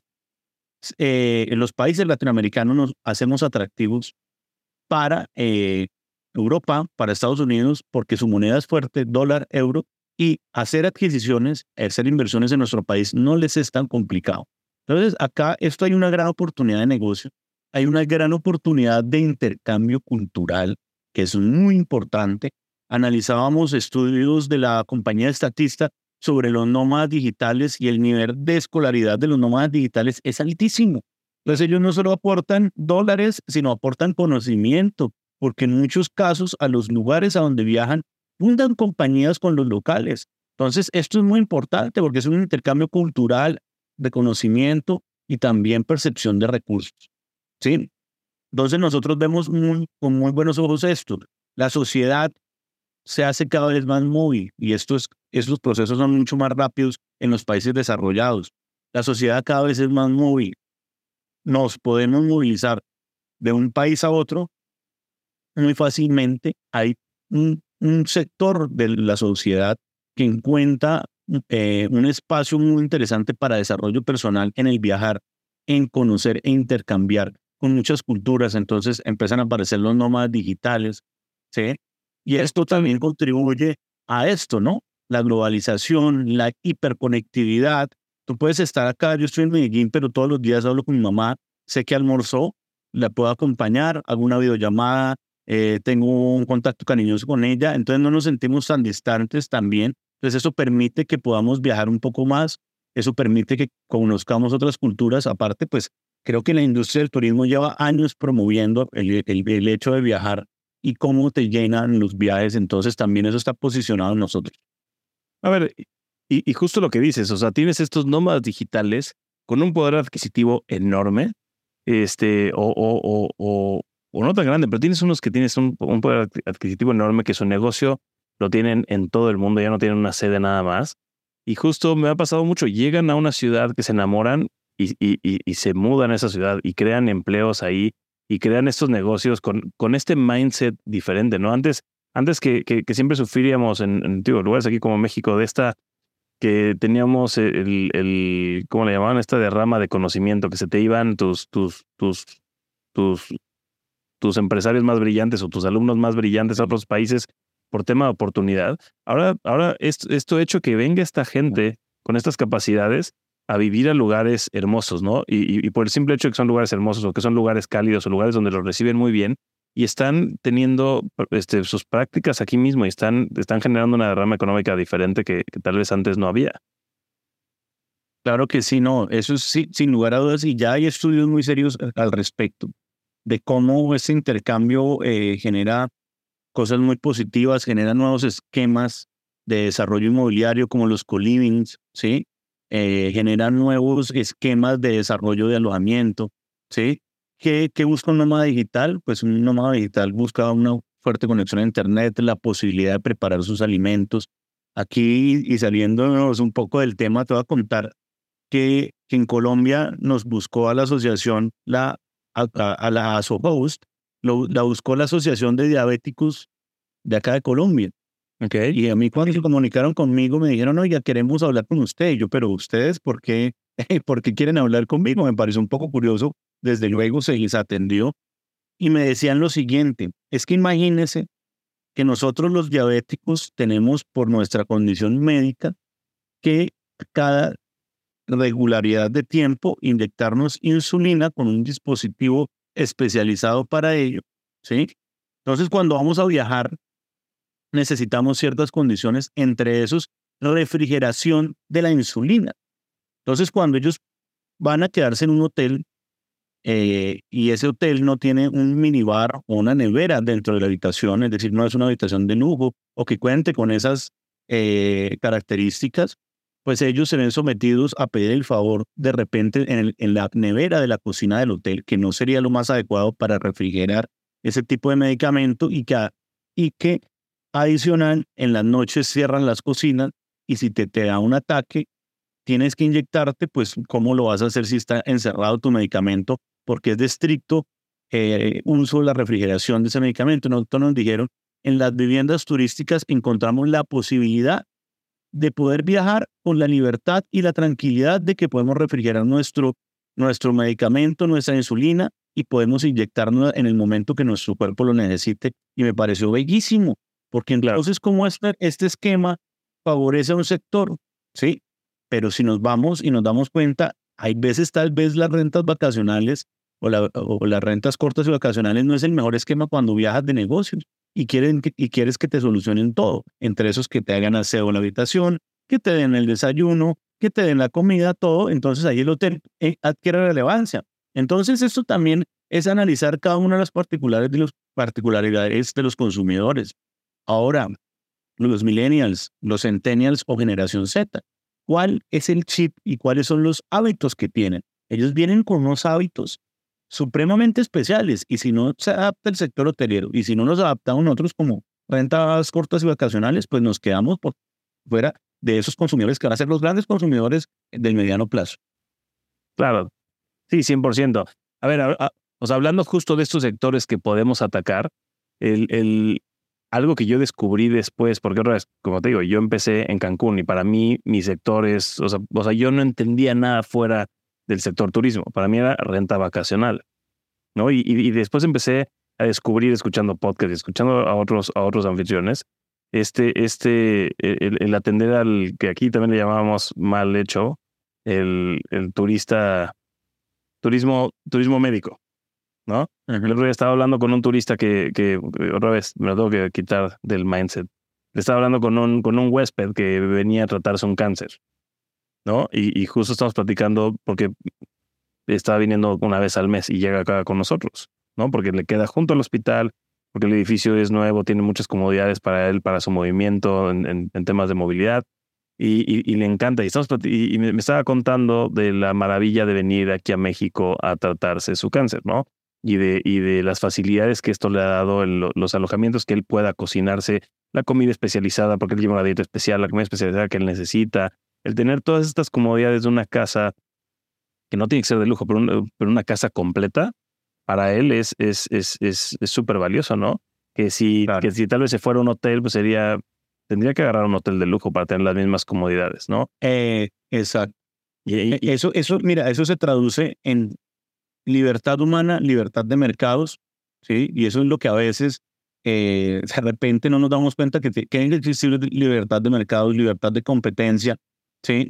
en los países latinoamericanos nos hacemos atractivos para Europa, para Estados Unidos, porque su moneda es fuerte, dólar, euro, y hacer adquisiciones, hacer inversiones en nuestro país no les es tan complicado. Entonces, acá esto hay una gran oportunidad de negocio, hay una gran oportunidad de intercambio cultural, que es muy importante. Analizábamos estudios de la compañía Statista sobre los nómadas digitales y el nivel de escolaridad de los nómadas digitales es altísimo. Entonces ellos no solo aportan dólares, sino aportan conocimiento, porque en muchos casos a los lugares a donde viajan fundan compañías con los locales. Entonces esto es muy importante porque es un intercambio cultural de conocimiento y también percepción de recursos, ¿sí? Entonces nosotros vemos con muy buenos ojos esto. La sociedad se hace cada vez más móvil y estos procesos son mucho más rápidos en los países desarrollados. La sociedad cada vez es más móvil. Nos podemos movilizar de un país a otro muy fácilmente. Hay un sector de la sociedad que encuentra un espacio muy interesante para desarrollo personal en el viajar, en conocer e intercambiar con muchas culturas. Entonces empiezan a aparecer los nómadas digitales, ¿sí? Y esto también contribuye a esto, ¿no? La globalización, la hiperconectividad. Tú puedes estar acá, yo estoy en Medellín, pero todos los días hablo con mi mamá, sé que almorzó, la puedo acompañar, hago una videollamada, tengo un contacto cariñoso con ella, entonces no nos sentimos tan distantes también. Entonces eso permite que podamos viajar un poco más, eso permite que conozcamos otras culturas. Aparte, pues creo que la industria del turismo lleva años promoviendo el hecho de viajar y cómo te llenan los viajes, entonces también eso está posicionado en nosotros. A ver, y justo lo que dices, o sea, tienes estos nómadas digitales con un poder adquisitivo enorme, o no tan grande, pero tienes unos que tienes un poder adquisitivo enorme, que su negocio lo tienen en todo el mundo, ya no tienen una sede nada más. Y justo me ha pasado mucho, llegan a una ciudad que se enamoran y se mudan a esa ciudad y crean empleos ahí y crean estos negocios con este mindset diferente, ¿no? Antes que siempre sufríamos en lugares aquí como México de esta, que teníamos ¿cómo le llamaban? Esta derrama de conocimiento, que se te iban tus empresarios más brillantes o tus alumnos más brillantes a otros países por tema de oportunidad. Ahora esto ha hecho que venga esta gente con estas capacidades a vivir a lugares hermosos, ¿no? Y por el simple hecho de que son lugares hermosos o que son lugares cálidos o lugares donde los reciben muy bien y están teniendo sus prácticas aquí mismo y están generando una derrama económica diferente que tal vez antes no había. Claro que sí, no, eso es sin lugar a dudas, y ya hay estudios muy serios al respecto de cómo ese intercambio genera cosas muy positivas, genera nuevos esquemas de desarrollo inmobiliario como los co-livings, ¿sí? Generan nuevos esquemas de desarrollo de alojamiento, ¿sí? ¿Qué busca un nómada digital? Pues un nómada digital busca una fuerte conexión a Internet, la posibilidad de preparar sus alimentos. Aquí, y saliéndonos un poco del tema, te voy a contar que en Colombia nos buscó a la asociación, a la ASOHost, la buscó la Asociación de Diabéticos de acá de Colombia. Okay. Y a mí cuando se comunicaron conmigo me dijeron, oiga, queremos hablar con usted. Y yo, pero ustedes, ¿por qué quieren hablar conmigo? Me pareció un poco curioso. Desde luego se les atendió y me decían lo siguiente, es que imagínense que nosotros los diabéticos tenemos por nuestra condición médica que cada regularidad de tiempo inyectarnos insulina con un dispositivo especializado para ello, ¿sí? Entonces, cuando vamos a viajar, necesitamos ciertas condiciones, entre esos, refrigeración de la insulina. Entonces, cuando ellos van a quedarse en un hotel y ese hotel no tiene un minibar o una nevera dentro de la habitación, es decir, no es una habitación de lujo o que cuente con esas características, pues ellos se ven sometidos a pedir el favor de repente en la nevera de la cocina del hotel, que no sería lo más adecuado para refrigerar ese tipo de medicamento y que adicional en las noches cierran las cocinas y si te da un ataque, tienes que inyectarte, pues ¿cómo lo vas a hacer si está encerrado tu medicamento? Porque es de estricto uso de la refrigeración de ese medicamento. Nosotros nos dijeron, en las viviendas turísticas encontramos la posibilidad de poder viajar con la libertad y la tranquilidad de que podemos refrigerar nuestro medicamento, nuestra insulina, y podemos inyectarnos en el momento que nuestro cuerpo lo necesite. Y me pareció bellísimo, porque entonces como este esquema favorece a un sector, ¿sí? Pero si nos vamos y nos damos cuenta, hay veces tal vez las rentas vacacionales o las rentas cortas y vacacionales no es el mejor esquema cuando viajas de negocios y quieres que te solucionen todo. Entre esos que te hagan aseo en la habitación, que te den el desayuno, que te den la comida, todo. Entonces ahí el hotel adquiere relevancia. Entonces esto también es analizar cada una de las particularidades de los consumidores. Ahora, los millennials, los centennials o generación Z, ¿cuál es el chip y cuáles son los hábitos que tienen? Ellos vienen con unos hábitos supremamente especiales y si no se adapta el sector hotelero y si no nos adaptamos nosotros como rentas cortas y vacacionales, pues nos quedamos por fuera de esos consumidores que van a ser los grandes consumidores del mediano plazo. Claro, sí, 100%. A ver, o sea, hablando justo de estos sectores que podemos atacar, algo que yo descubrí después, porque otra vez, como te digo, yo empecé en Cancún y para mí mi sector es, o sea, yo no entendía nada fuera del sector turismo. Para mí era renta vacacional, ¿no? Y después empecé a descubrir, escuchando podcasts, escuchando a otros anfitriones, el atender al que aquí también le llamábamos mal hecho, el turismo médico, ¿no? El otro día estaba hablando con un turista que otra vez me lo tengo que quitar del mindset. Le estaba hablando con un huésped que venía a tratarse un cáncer, ¿no? Y justo estamos platicando porque estaba viniendo una vez al mes y llega acá con nosotros, ¿no? Porque le queda junto al hospital, porque el edificio es nuevo, tiene muchas comodidades para él, para su movimiento en temas de movilidad y le encanta. Y me estaba contando de la maravilla de venir aquí a México a tratarse su cáncer, ¿no? Y de las facilidades que esto le ha dado, los alojamientos que él pueda cocinarse, la comida especializada, porque él lleva una dieta especial, la comida especializada que él necesita, el tener todas estas comodidades de una casa que no tiene que ser de lujo, pero una casa completa, para él es súper valioso, ¿no? Que si tal vez se fuera a un hotel, pues tendría que agarrar un hotel de lujo para tener las mismas comodidades, ¿no? Exacto. Mira, eso se traduce en libertad humana, libertad de mercados, ¿sí? Y eso es lo que a veces de repente no nos damos cuenta que tiene que existir libertad de mercados, libertad de competencia, ¿sí?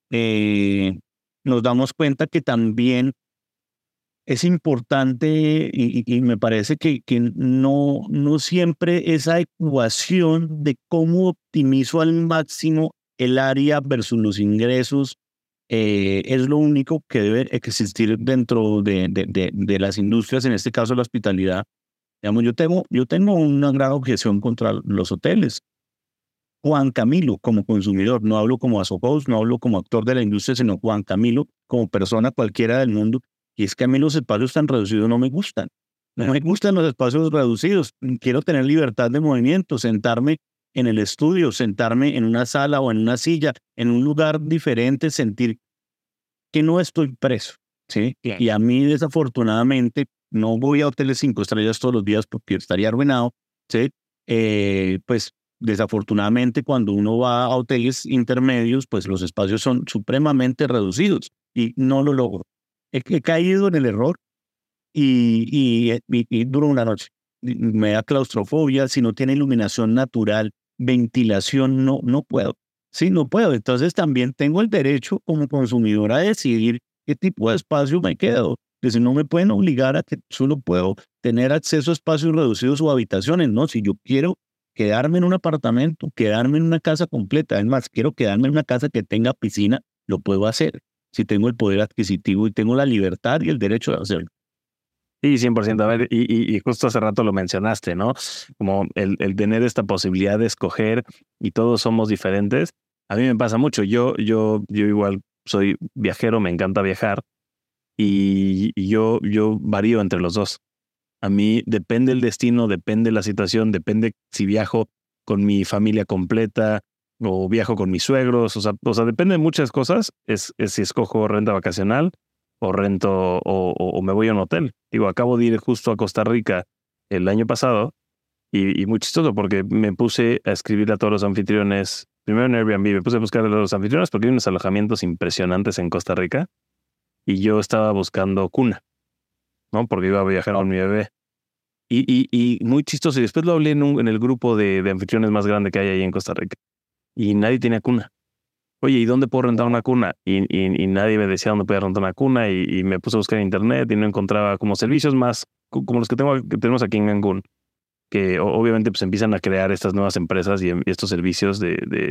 Nos damos cuenta que también es importante y me parece que no siempre esa ecuación de cómo optimizo al máximo el área versus los ingresos es lo único que debe existir dentro de las industrias, en este caso la hospitalidad. Digamos, yo tengo una gran objeción contra los hoteles. Juan Camilo como consumidor, no hablo como host, no hablo como actor de la industria, sino Juan Camilo como persona cualquiera del mundo. Y es que a mí los espacios tan reducidos no me gustan. No me gustan los espacios reducidos. Quiero tener libertad de movimiento, sentarme en el estudio, sentarme en una sala o en una silla, en un lugar diferente, sentir que no estoy preso, ¿sí? Claro. Y a mí, desafortunadamente, no voy a hoteles 5 estrellas todos los días porque estaría arruinado, ¿sí? Pues, desafortunadamente, cuando uno va a hoteles intermedios, pues los espacios son supremamente reducidos y no lo logro. He caído en el error y duro una noche. Me da claustrofobia, si no tiene iluminación natural, ventilación, no puedo. Sí, no puedo. Entonces también tengo el derecho como consumidor a decidir qué tipo de espacio me quedo. Que si no me pueden obligar a que solo puedo tener acceso a espacios reducidos o habitaciones, ¿no? Si yo quiero quedarme en un apartamento, quedarme en una casa completa, además quiero quedarme en una casa que tenga piscina, lo puedo hacer. Si tengo el poder adquisitivo y tengo la libertad y el derecho de hacerlo. Sí, 100%. A ver, y justo hace rato lo mencionaste, ¿no? Como el tener esta posibilidad de escoger y todos somos diferentes. A mí me pasa mucho. Yo igual soy viajero, me encanta viajar y yo varío entre los dos. A mí depende el destino, depende la situación, depende si viajo con mi familia completa o viajo con mis suegros. O sea, depende de muchas cosas. Es si escojo renta vacacional o rento o me voy a un hotel. Digo, acabo de ir justo a Costa Rica el año pasado y muy chistoso porque me puse a escribir a todos los anfitriones, primero en Airbnb, me puse a buscar a los anfitriones porque hay unos alojamientos impresionantes en Costa Rica y yo estaba buscando cuna, ¿no? Porque iba a viajar con mi bebé. Y muy chistoso. Y después lo hablé en el grupo de anfitriones más grande que hay ahí en Costa Rica y nadie tenía cuna. Oye, ¿y dónde puedo rentar una cuna? Y nadie me decía dónde podía rentar una cuna y me puse a buscar en internet y no encontraba como servicios más como los que tenemos aquí en Cancún, que obviamente pues empiezan a crear estas nuevas empresas y estos servicios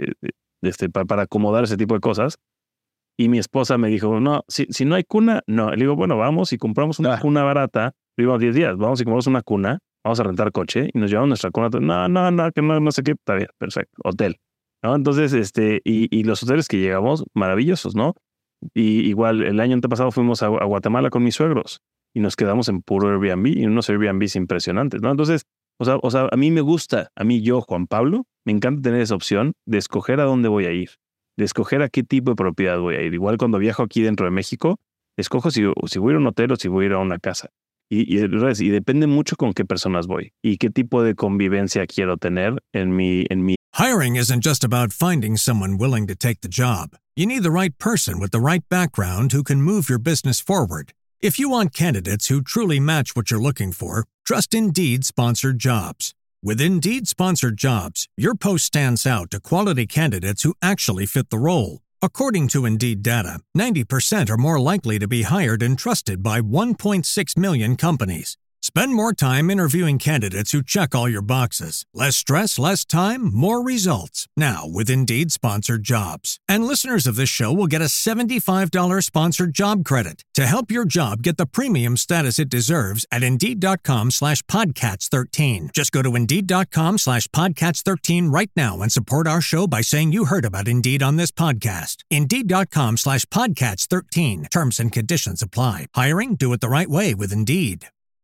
para acomodar ese tipo de cosas. Y mi esposa me dijo, no, si no hay cuna, no. Le digo, bueno, vamos y compramos una cuna barata. Le digo, 10 días, vamos y compramos una cuna, vamos a rentar coche y nos llevamos nuestra cuna. No, que no sé qué, está bien, perfecto, hotel. ¿No? Entonces, y los hoteles que llegamos, maravillosos, ¿no? Y igual, el año antepasado fuimos a Guatemala con mis suegros y nos quedamos en puro Airbnb y unos Airbnbs impresionantes, ¿no? Entonces, O sea, a mí me gusta, yo, Juan Pablo, me encanta tener esa opción de escoger a dónde voy a ir, de escoger a qué tipo de propiedad voy a ir. Igual cuando viajo aquí dentro de México, escojo si voy a ir a un hotel o si voy a ir a una casa. Y depende mucho con qué personas voy y qué tipo de convivencia quiero tener en mi. Hiring isn't just about finding someone willing to take the job. You need the right person with the right background who can move your business forward. If you want candidates who truly match what you're looking for, trust Indeed Sponsored Jobs. With Indeed Sponsored Jobs, your post stands out to quality candidates who actually fit the role. According to Indeed data, 90% are more likely to be hired and trusted by 1.6 million companies. Spend more time interviewing candidates who check all your boxes. Less stress, less time, more results. Now, with Indeed Sponsored Jobs. And listeners of this show will get a $75 sponsored job credit to help your job get the premium status it deserves at Indeed.com/Podcats13. Just go to Indeed.com/Podcats13 right now and support our show by saying you heard about Indeed on this podcast. Indeed.com/Podcats13. Terms and conditions apply. Hiring? Do it the right way with Indeed.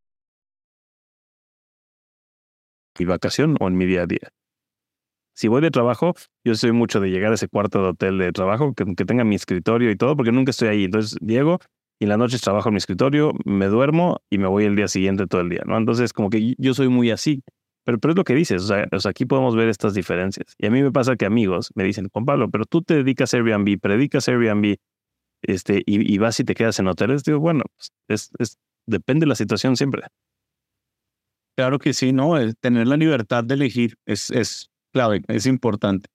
Mi vacación o en mi día a día. Si voy de trabajo, yo soy mucho de llegar a ese cuarto de hotel de trabajo, que tenga mi escritorio y todo, porque nunca estoy ahí. Entonces llego y en las noches trabajo en mi escritorio, me duermo y me voy el día siguiente todo el día, ¿no? Entonces como que yo soy muy así. Pero es lo que dices, o sea, aquí podemos ver estas diferencias. Y a mí me pasa que amigos me dicen, Juan Pablo, pero tú te dedicas a Airbnb, predicas Airbnb, y vas y te quedas en hoteles. Digo, bueno, pues depende de la situación siempre. Claro que sí, ¿no? Tener la libertad de elegir es clave, es importante.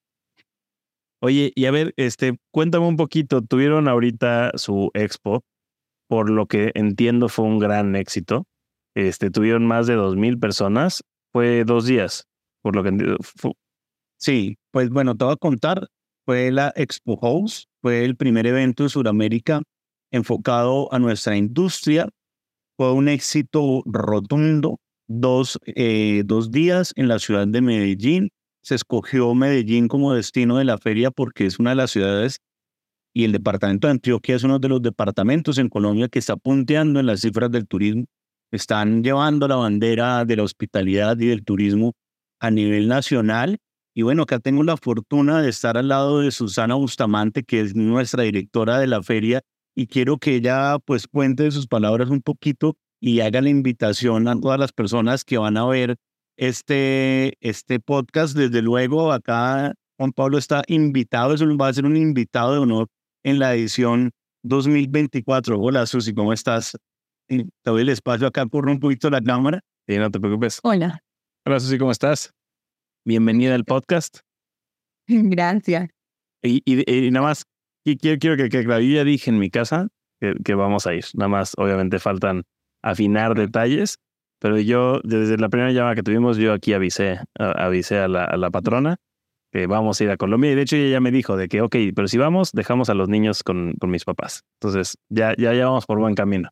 Oye, y a ver, cuéntame un poquito, tuvieron ahorita su expo, por lo que entiendo fue un gran éxito. Tuvieron más de 2,000 personas, fue 2 días, por lo que entiendo. Sí, pues bueno, te voy a contar, fue la Expo House, fue el primer evento en Sudamérica enfocado a nuestra industria, fue un éxito rotundo. 2 días en la ciudad de Medellín. Se escogió Medellín como destino de la feria porque es una de las ciudades y el departamento de Antioquia es uno de los departamentos en Colombia que está punteando en las cifras del turismo. Están llevando la bandera de la hospitalidad y del turismo a nivel nacional. Y bueno, acá tengo la fortuna de estar al lado de Susana Bustamante, que es nuestra directora de la feria, y quiero que ella pues cuente de sus palabras un poquito y haga la invitación a todas las personas que van a ver este podcast. Desde luego, acá Juan Pablo está invitado, eso va a ser un invitado de honor en la edición 2024. Hola, Susi, ¿cómo estás? Te doy el espacio acá, corro un poquito la cámara. Sí, no te preocupes. Hola. Hola, Susi, ¿cómo estás? Bienvenida al podcast. Gracias. Y nada más, quiero que claro, yo ya dije en mi casa que vamos a ir. Nada más, obviamente faltan afinar detalles, pero yo desde la primera llamada que tuvimos, yo aquí avisé a la patrona que vamos a ir a Colombia, y de hecho ella ya me dijo de que ok, pero si vamos, dejamos a los niños con mis papás. Entonces ya vamos por buen camino.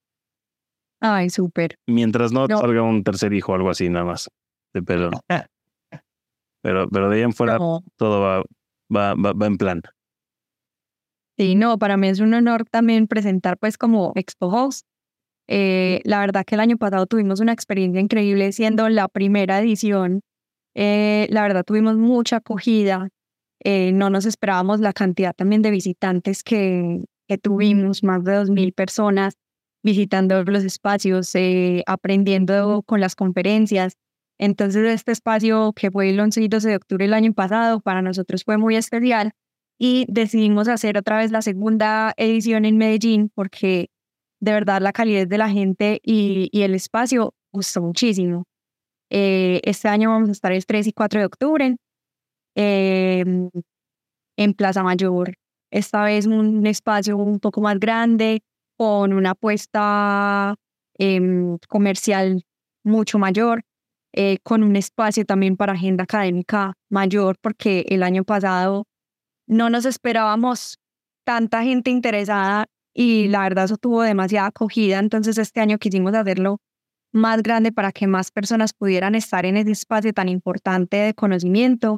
Ay, súper. Mientras no salga un tercer hijo o algo así, nada más de pelo. Pero de ahí en fuera todo va en plan. Sí, no, para mí es un honor también presentar pues como Expo Host. La verdad que el año pasado tuvimos una experiencia increíble siendo la primera edición. La verdad tuvimos mucha acogida. No nos esperábamos la cantidad también de visitantes que tuvimos, más de 2,000 personas visitando los espacios, aprendiendo con las conferencias. Entonces este espacio que fue el 11 y 12 de octubre del año pasado para nosotros fue muy especial y decidimos hacer otra vez la segunda edición en Medellín porque de verdad la calidez de la gente y el espacio gustó muchísimo. Este año vamos a estar el 3 y 4 de octubre en Plaza Mayor. Esta vez un espacio un poco más grande, con una apuesta comercial mucho mayor, con un espacio también para agenda académica mayor, porque el año pasado no nos esperábamos tanta gente interesada y la verdad eso tuvo demasiada acogida. Entonces este año quisimos hacerlo más grande para que más personas pudieran estar en ese espacio tan importante de conocimiento.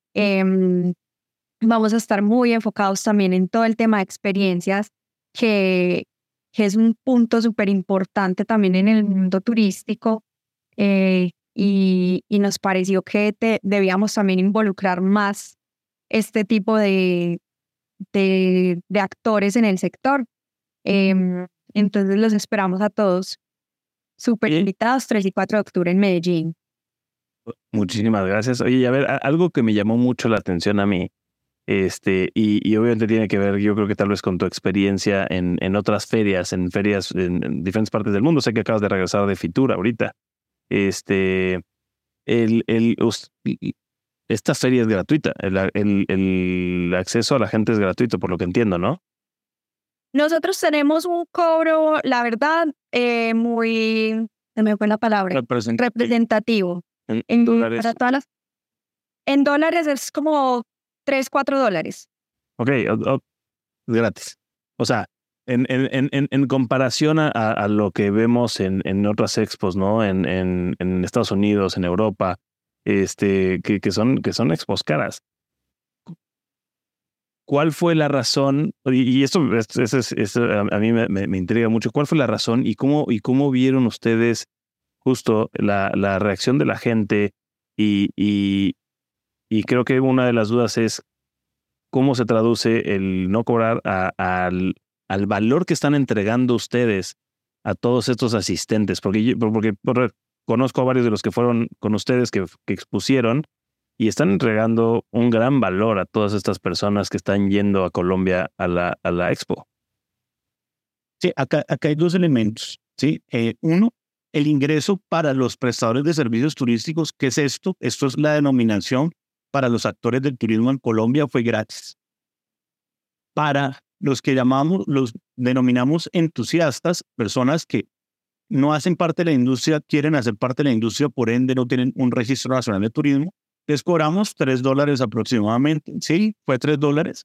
Vamos a estar muy enfocados también en todo el tema de experiencias, que es un punto súper importante también en el mundo turístico. y nos pareció que debíamos también involucrar más este tipo de actores en el sector. Entonces los esperamos a todos. Súper invitados, 3 y 4 de octubre en Medellín. Muchísimas gracias. Oye, y a ver, algo que me llamó mucho la atención a mí, y obviamente tiene que ver, yo creo que tal vez con tu experiencia en otras ferias, en diferentes partes del mundo. Sé que acabas de regresar de Fitur ahorita. Esta feria es gratuita, el acceso a la gente es gratuito, por lo que entiendo, ¿no? Nosotros tenemos un cobro, la verdad, muy, se me fue la palabra, representativo. En dólares. Para todas en dólares es como $3-4. Ok, gratis. O sea, en comparación a lo que vemos en otras expos, ¿no? En Estados Unidos, en Europa, que son expos caras. ¿Cuál fue la razón? Y esto a mí me intriga mucho. ¿Cuál fue la razón y cómo vieron ustedes justo la reacción de la gente? Y creo que una de las dudas es cómo se traduce el no cobrar al valor que están entregando ustedes a todos estos asistentes. Porque conozco a varios de los que fueron con ustedes que expusieron y están entregando un gran valor a todas estas personas que están yendo a Colombia a la expo. Sí, acá hay 2 elementos, ¿sí? Uno, el ingreso para los prestadores de servicios turísticos. ¿Qué es esto? Esto es la denominación para los actores del turismo en Colombia, fue gratis. Para los que los denominamos entusiastas, personas que no hacen parte de la industria, quieren hacer parte de la industria, por ende no tienen un registro nacional de turismo, les cobramos $3 aproximadamente, sí, fue $3.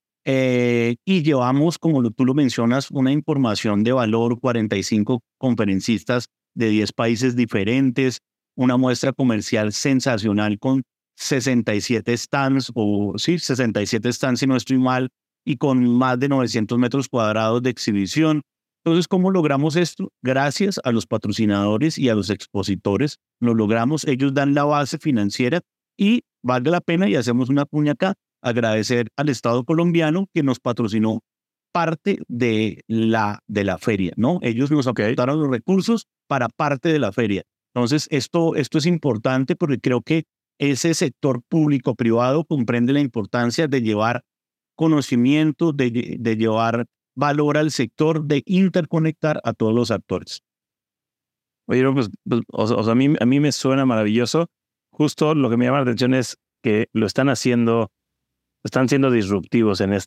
Y llevamos, como tú lo mencionas, una información de valor, 45 conferencistas de 10 países diferentes, una muestra comercial sensacional con 67 stands, 67 stands si no estoy mal, y con más de 900 metros cuadrados de exhibición. Entonces, ¿cómo logramos esto? Gracias a los patrocinadores y a los expositores, lo logramos. Ellos dan la base financiera y vale la pena, y hacemos una cuña acá, agradecer al Estado colombiano que nos patrocinó parte de la feria, ¿no? Ellos nos aportaron los recursos para parte de la feria. Entonces, esto es importante porque creo que ese sector público-privado comprende la importancia de llevar conocimiento, de llevar valor al sector, de interconectar a todos los actores. Oye, pues o sea, a mí me suena maravilloso. Justo lo que me llama la atención es que están siendo disruptivos en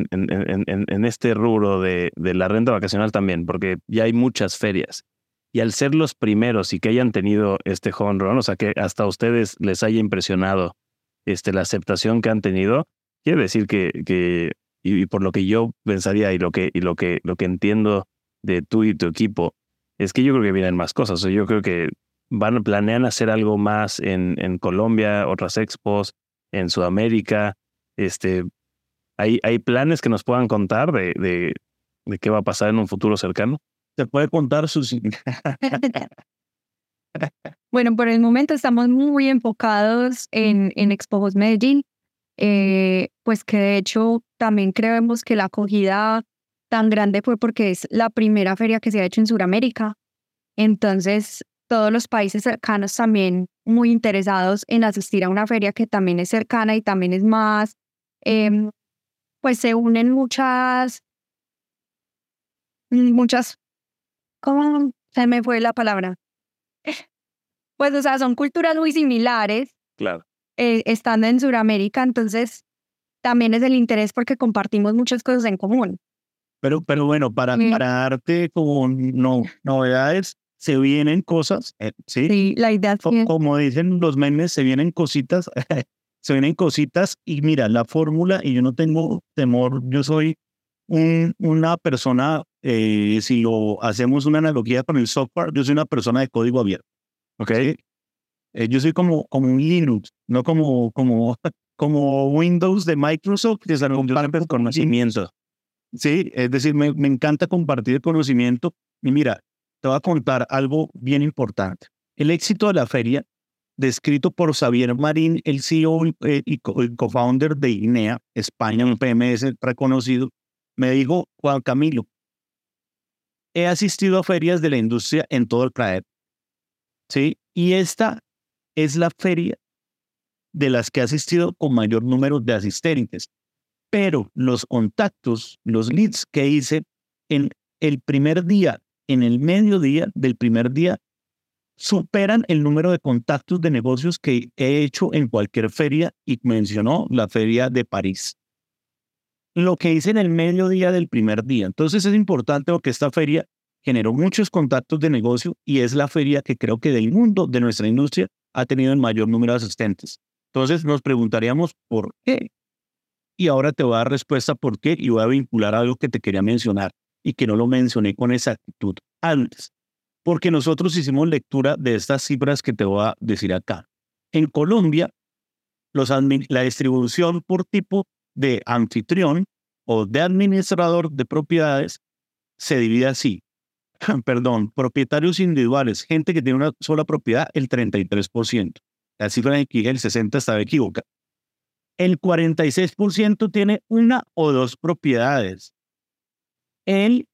este rubro de la renta vacacional también, porque ya hay muchas ferias. Y al ser los primeros y que hayan tenido este home run, o sea, que hasta a ustedes les haya impresionado la aceptación que han tenido, quiere decir que y por lo que yo pensaría y lo que entiendo de tú y tu equipo, es que yo creo que vienen más cosas. O sea, yo creo que planean hacer algo más en Colombia, otras expos, en Sudamérica. ¿Hay planes que nos puedan contar de qué va a pasar en un futuro cercano? ¿Se puede contar, Susi? Bueno, por el momento estamos muy enfocados en Expo Host Medellín, pues que de hecho también creemos que la acogida tan grande fue porque es la primera feria que se ha hecho en Sudamérica. Entonces, todos los países cercanos también muy interesados en asistir a una feria que también es cercana y también es más, pues se unen muchas, ¿cómo se me fue la palabra? Pues, o sea, son culturas muy similares. Claro. Estando en Sudamérica, entonces también es el interés porque compartimos muchas cosas en común. Pero bueno, para darte como novedades, se vienen cosas, ¿sí? Sí, la idea es que... Como dicen los memes, se vienen cositas, y mira, la fórmula, y yo no tengo temor, yo soy una persona, si lo hacemos una analogía con el software, yo soy una persona de código abierto. ¿Ok? ¿Sí? Yo soy como un Linux, no como Windows de Microsoft, que se comparte conocimiento. Sí, es decir, me encanta compartir el conocimiento. Y mira, te voy a contar algo bien importante. El éxito de la feria descrito por Xavier Marín, el CEO y co-founder de INEA, España, un PMS reconocido, me dijo: Juan Camilo, he asistido a ferias de la industria en todo el planeta, ¿sí? Y esta es la feria de las que he asistido con mayor número de asistentes. Pero los contactos, los leads que hice en el primer día, en el mediodía del primer día, superan el número de contactos de negocios que he hecho en cualquier feria, y mencionó la feria de París. Lo que hice en el mediodía del primer día. Entonces es importante porque esta feria generó muchos contactos de negocio y es la feria que creo que del mundo, de nuestra industria, ha tenido el mayor número de asistentes. Entonces nos preguntaríamos por qué. Y ahora te voy a dar respuesta por qué y voy a vincular algo que te quería mencionar y que no lo mencioné con exactitud antes. Porque nosotros hicimos lectura de estas cifras que te voy a decir acá. En Colombia, la distribución por tipo de anfitrión o de administrador de propiedades se divide así. Perdón, propietarios individuales, gente que tiene una sola propiedad, el 33%. La cifra de aquí, el 60%, estaba equivocada. El 46% tiene una o dos propiedades. El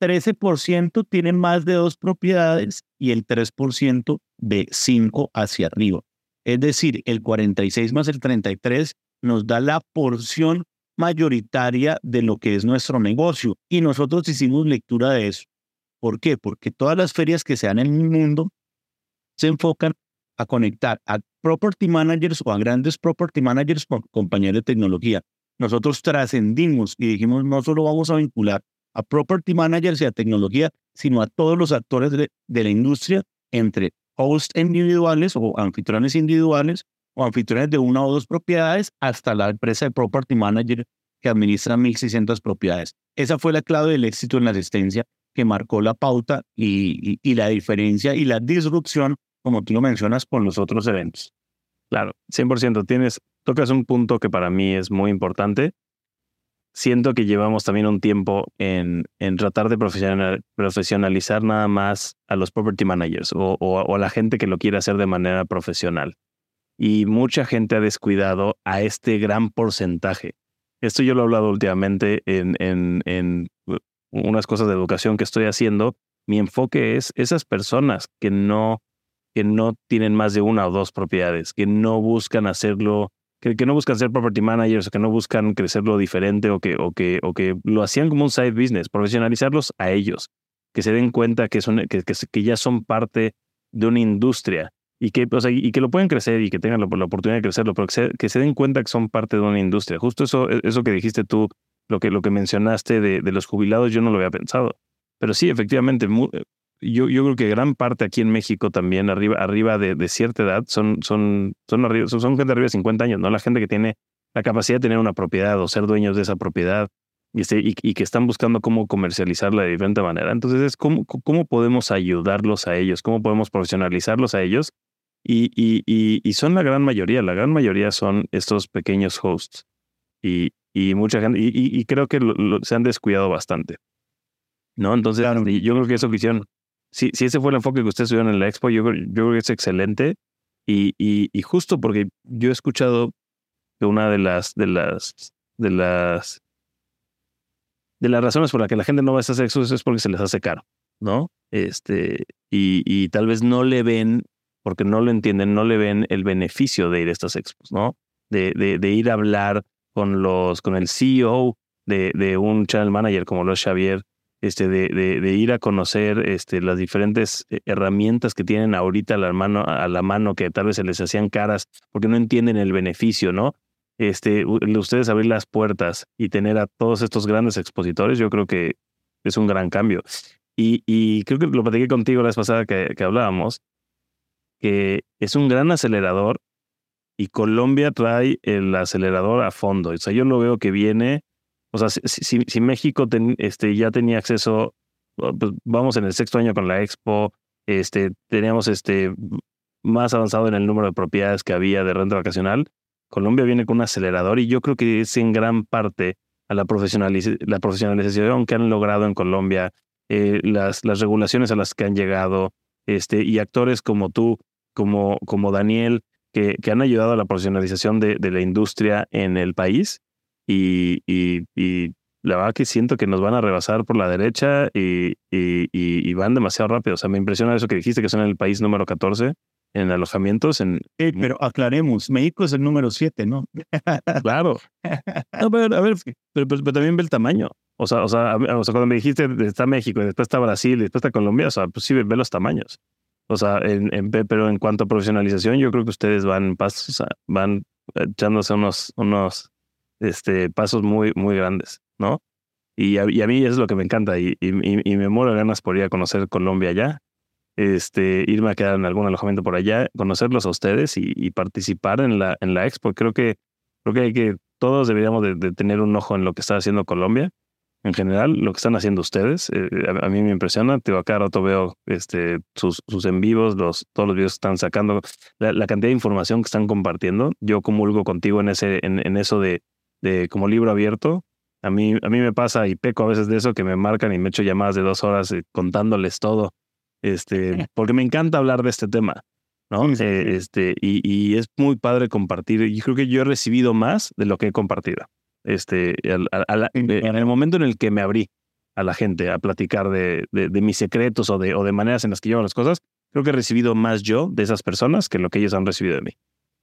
13% tiene más de dos propiedades y el 3% de 5 hacia arriba. Es decir, el 46 más el 33 nos da la porción mayoritaria de lo que es nuestro negocio. Y nosotros hicimos lectura de eso. ¿Por qué? Porque todas las ferias que se dan en el mundo se enfocan a conectar a property managers o a grandes property managers con compañías de tecnología. Nosotros trascendimos y dijimos, no solo vamos a vincular a property managers y a tecnología, sino a todos los actores de la industria, entre hosts individuales o anfitriones individuales o anfitriones de una o dos propiedades, hasta la empresa de property manager que administra 1,600 propiedades. Esa fue la clave del éxito en la asistencia, que marcó la pauta y la diferencia y la disrupción, como tú lo mencionas, con los otros eventos. Claro, 100%. Tocas un punto que para mí es muy importante. Siento que llevamos también un tiempo en tratar de profesionalizar nada más a los property managers o a la gente que lo quiere hacer de manera profesional. Y mucha gente ha descuidado a este gran porcentaje. Esto yo lo he hablado últimamente en unas cosas de educación que estoy haciendo. Mi enfoque es esas personas que no tienen más de una o dos propiedades, que no buscan hacerlo, que no buscan ser property managers, o que no buscan crecerlo diferente o que lo hacían como un side business, profesionalizarlos a ellos, que se den cuenta que ya son parte de una industria y que lo pueden crecer y que tengan la oportunidad de crecerlo, pero que se den cuenta que son parte de una industria. Justo eso que dijiste tú, lo que mencionaste de los jubilados, yo no lo había pensado. Pero sí, efectivamente, yo creo que gran parte aquí en México también, arriba de cierta edad, son gente arriba de 50 años, ¿no? La gente que tiene la capacidad de tener una propiedad o ser dueños de esa propiedad y que están buscando cómo comercializarla de diferente manera. Entonces, es cómo podemos ayudarlos a ellos, cómo podemos profesionalizarlos a ellos. Y son la gran mayoría son estos pequeños hosts. Y mucha gente, y creo que se han descuidado bastante, ¿no? Entonces, claro, yo creo que eso que hicieron, si ese fue el enfoque que ustedes tuvieron en la expo, yo creo que es excelente. Y justo porque yo he escuchado que una de las razones por las que la gente no va a estas expos es porque se les hace caro, ¿no? Y tal vez no le ven, porque no lo entienden, no le ven el beneficio de ir a estas expos, ¿no? De ir a hablar con el CEO de un channel manager como lo es Xavier, de ir a conocer las diferentes herramientas que tienen ahorita a la mano, que tal vez se les hacían caras porque no entienden el beneficio, ¿no? Ustedes abrir las puertas y tener a todos estos grandes expositores, yo creo que es un gran cambio. Y creo que lo platiqué contigo la vez pasada que hablábamos, que es un gran acelerador y Colombia trae el acelerador a fondo. O sea, yo lo veo que viene. O sea, si México ya tenía acceso, pues vamos en el 6º año con la Expo, teníamos más avanzado en el número de propiedades que había de renta vacacional. Colombia viene con un acelerador y yo creo que es en gran parte a la profesionalización que han logrado en Colombia, las regulaciones a las que han llegado, y actores como tú como Daniel, que han ayudado a la profesionalización de la industria en el país y la verdad que siento que nos van a rebasar por la derecha y van demasiado rápido. O sea, me impresiona eso que dijiste, que son el país número 14 en alojamientos. Pero aclaremos, México es el número 7, ¿no? Claro. No, pero también ve el tamaño. O sea, cuando me dijiste está México y después está Brasil y después está Colombia, o sea, pues sí ve los tamaños. O sea, pero en cuanto a profesionalización, yo creo que ustedes van echándose unos pasos muy, muy grandes, ¿no? Y a mí eso es lo que me encanta y me muero de ganas por ir a conocer Colombia ya, irme a quedar en algún alojamiento por allá, conocerlos a ustedes y participar en la expo. Creo que todos deberíamos de tener un ojo en lo que está haciendo Colombia. En general, lo que están haciendo ustedes, a mí me impresiona. A cada rato veo sus en vivos, todos los videos que están sacando, la cantidad de información que están compartiendo. Yo comulgo contigo en eso de como libro abierto. A mí me pasa y peco a veces de eso, que me marcan y me echo llamadas de 2 horas contándoles todo, porque me encanta hablar de este tema, ¿no? Y es muy padre compartir. Y creo que yo he recibido más de lo que he compartido. En el momento en el que me abrí a la gente a platicar de mis secretos o de maneras en las que llevo las cosas, creo que he recibido más yo de esas personas que lo que ellos han recibido de mí.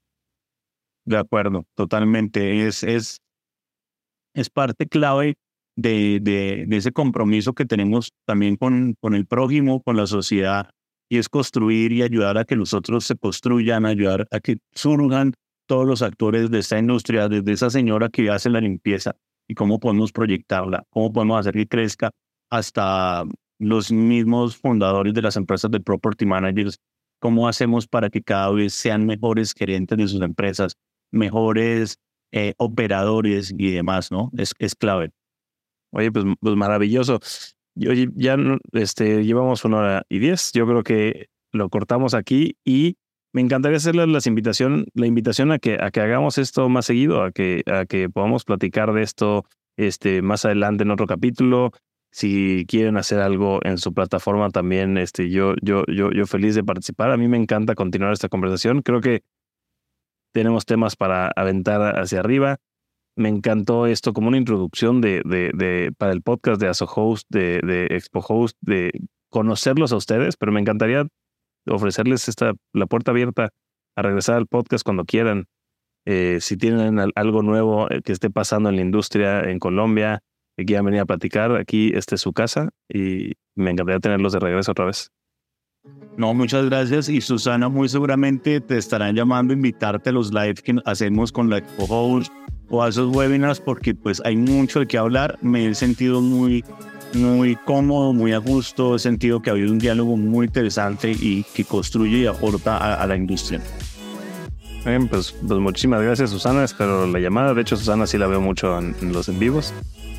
De acuerdo, totalmente. Es parte clave de ese compromiso que tenemos también con el prójimo, con la sociedad, y es construir y ayudar a que los otros se construyan, ayudar a que surjan todos los actores de esta industria, desde esa señora que hace la limpieza y cómo podemos proyectarla, cómo podemos hacer que crezca, hasta los mismos fundadores de las empresas de property managers, cómo hacemos para que cada vez sean mejores gerentes de sus empresas, mejores operadores y demás, ¿no? Es clave. Oye, pues maravilloso. Oye, ya llevamos 1:10. Yo creo que lo cortamos aquí y me encantaría hacerle la invitación a que hagamos esto más seguido, a que podamos platicar de esto más adelante en otro capítulo. Si quieren hacer algo en su plataforma también, yo feliz de participar. A mí me encanta continuar esta conversación. Creo que tenemos temas para aventar hacia arriba. Me encantó esto como una introducción para el podcast de AsoHost, de ExpoHost, de conocerlos a ustedes, pero me encantaría ofrecerles la puerta abierta a regresar al podcast cuando quieran. Si tienen algo nuevo que esté pasando en la industria en Colombia, que quieran venir a platicar, aquí es su casa y me encantaría tenerlos de regreso otra vez. No, muchas gracias. Y Susana, muy seguramente te estarán llamando a invitarte a los lives que hacemos con la ExpoHost o a esos webinars, porque pues hay mucho de qué hablar. Me he sentido muy cómodo, muy a gusto. He sentido que ha habido un diálogo muy interesante y que construye y aporta a la industria. Bien, pues muchísimas gracias, Susana. Espero la llamada. De hecho, Susana sí la veo mucho en los en vivos.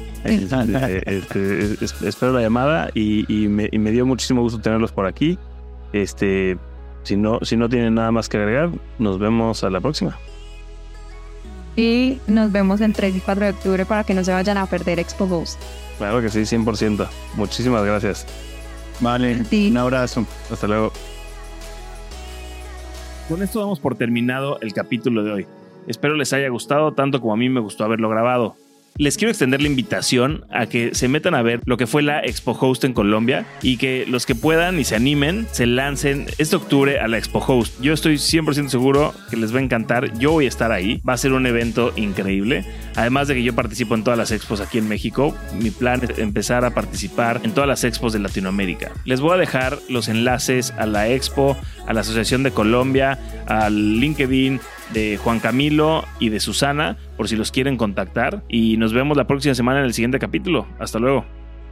Espero la llamada y me dio muchísimo gusto tenerlos por aquí. Si no tienen nada más que agregar, nos vemos a la próxima. Y nos vemos el 3 y 4 de octubre para que no se vayan a perder ExpoHost. Claro que sí, 100%. Muchísimas gracias. Vale, sí. Un abrazo. Hasta luego. Con esto damos por terminado el capítulo de hoy. Espero les haya gustado tanto como a mí me gustó haberlo grabado. Les quiero extender la invitación a que se metan a ver lo que fue la ExpoHost en Colombia y que los que puedan y se animen se lancen este octubre a la ExpoHost. Yo estoy 100% seguro que les va a encantar. Yo voy a estar ahí. Va a ser un evento increíble. Además de que yo participo en todas las expos aquí en México, mi plan es empezar a participar en todas las expos de Latinoamérica. Les voy a dejar los enlaces a la expo, a la Asociación de Colombia, al LinkedIn de Juan Camilo y de Susana, por si los quieren contactar. Y nos vemos la próxima semana en el siguiente capítulo. Hasta luego.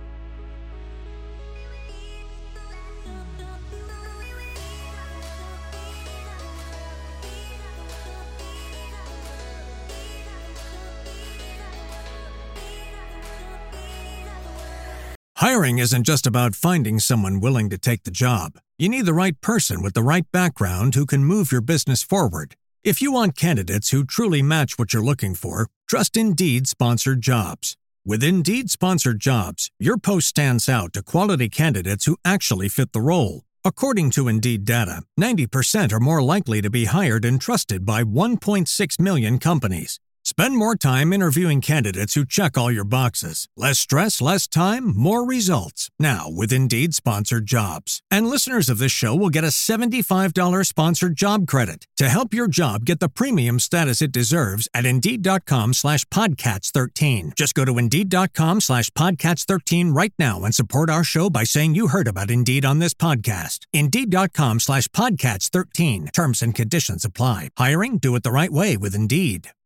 Hiring isn't just about finding someone willing to take the job. You need the right person with the right background who can move your business forward. If you want candidates who truly match what you're looking for, trust Indeed-sponsored jobs. With Indeed-sponsored jobs, your post stands out to quality candidates who actually fit the role. According to Indeed data, 90% are more likely to be hired and trusted by 1.6 million companies. Spend more time interviewing candidates who check all your boxes. Less stress, less time, more results. Now, with Indeed Sponsored Jobs. And listeners of this show will get a $75 sponsored job credit to help your job get the premium status it deserves at Indeed.com/Podcats13. Just go to Indeed.com/Podcats13 right now and support our show by saying you heard about Indeed on this podcast. Indeed.com/Podcats13. Terms and conditions apply. Hiring? Do it the right way with Indeed.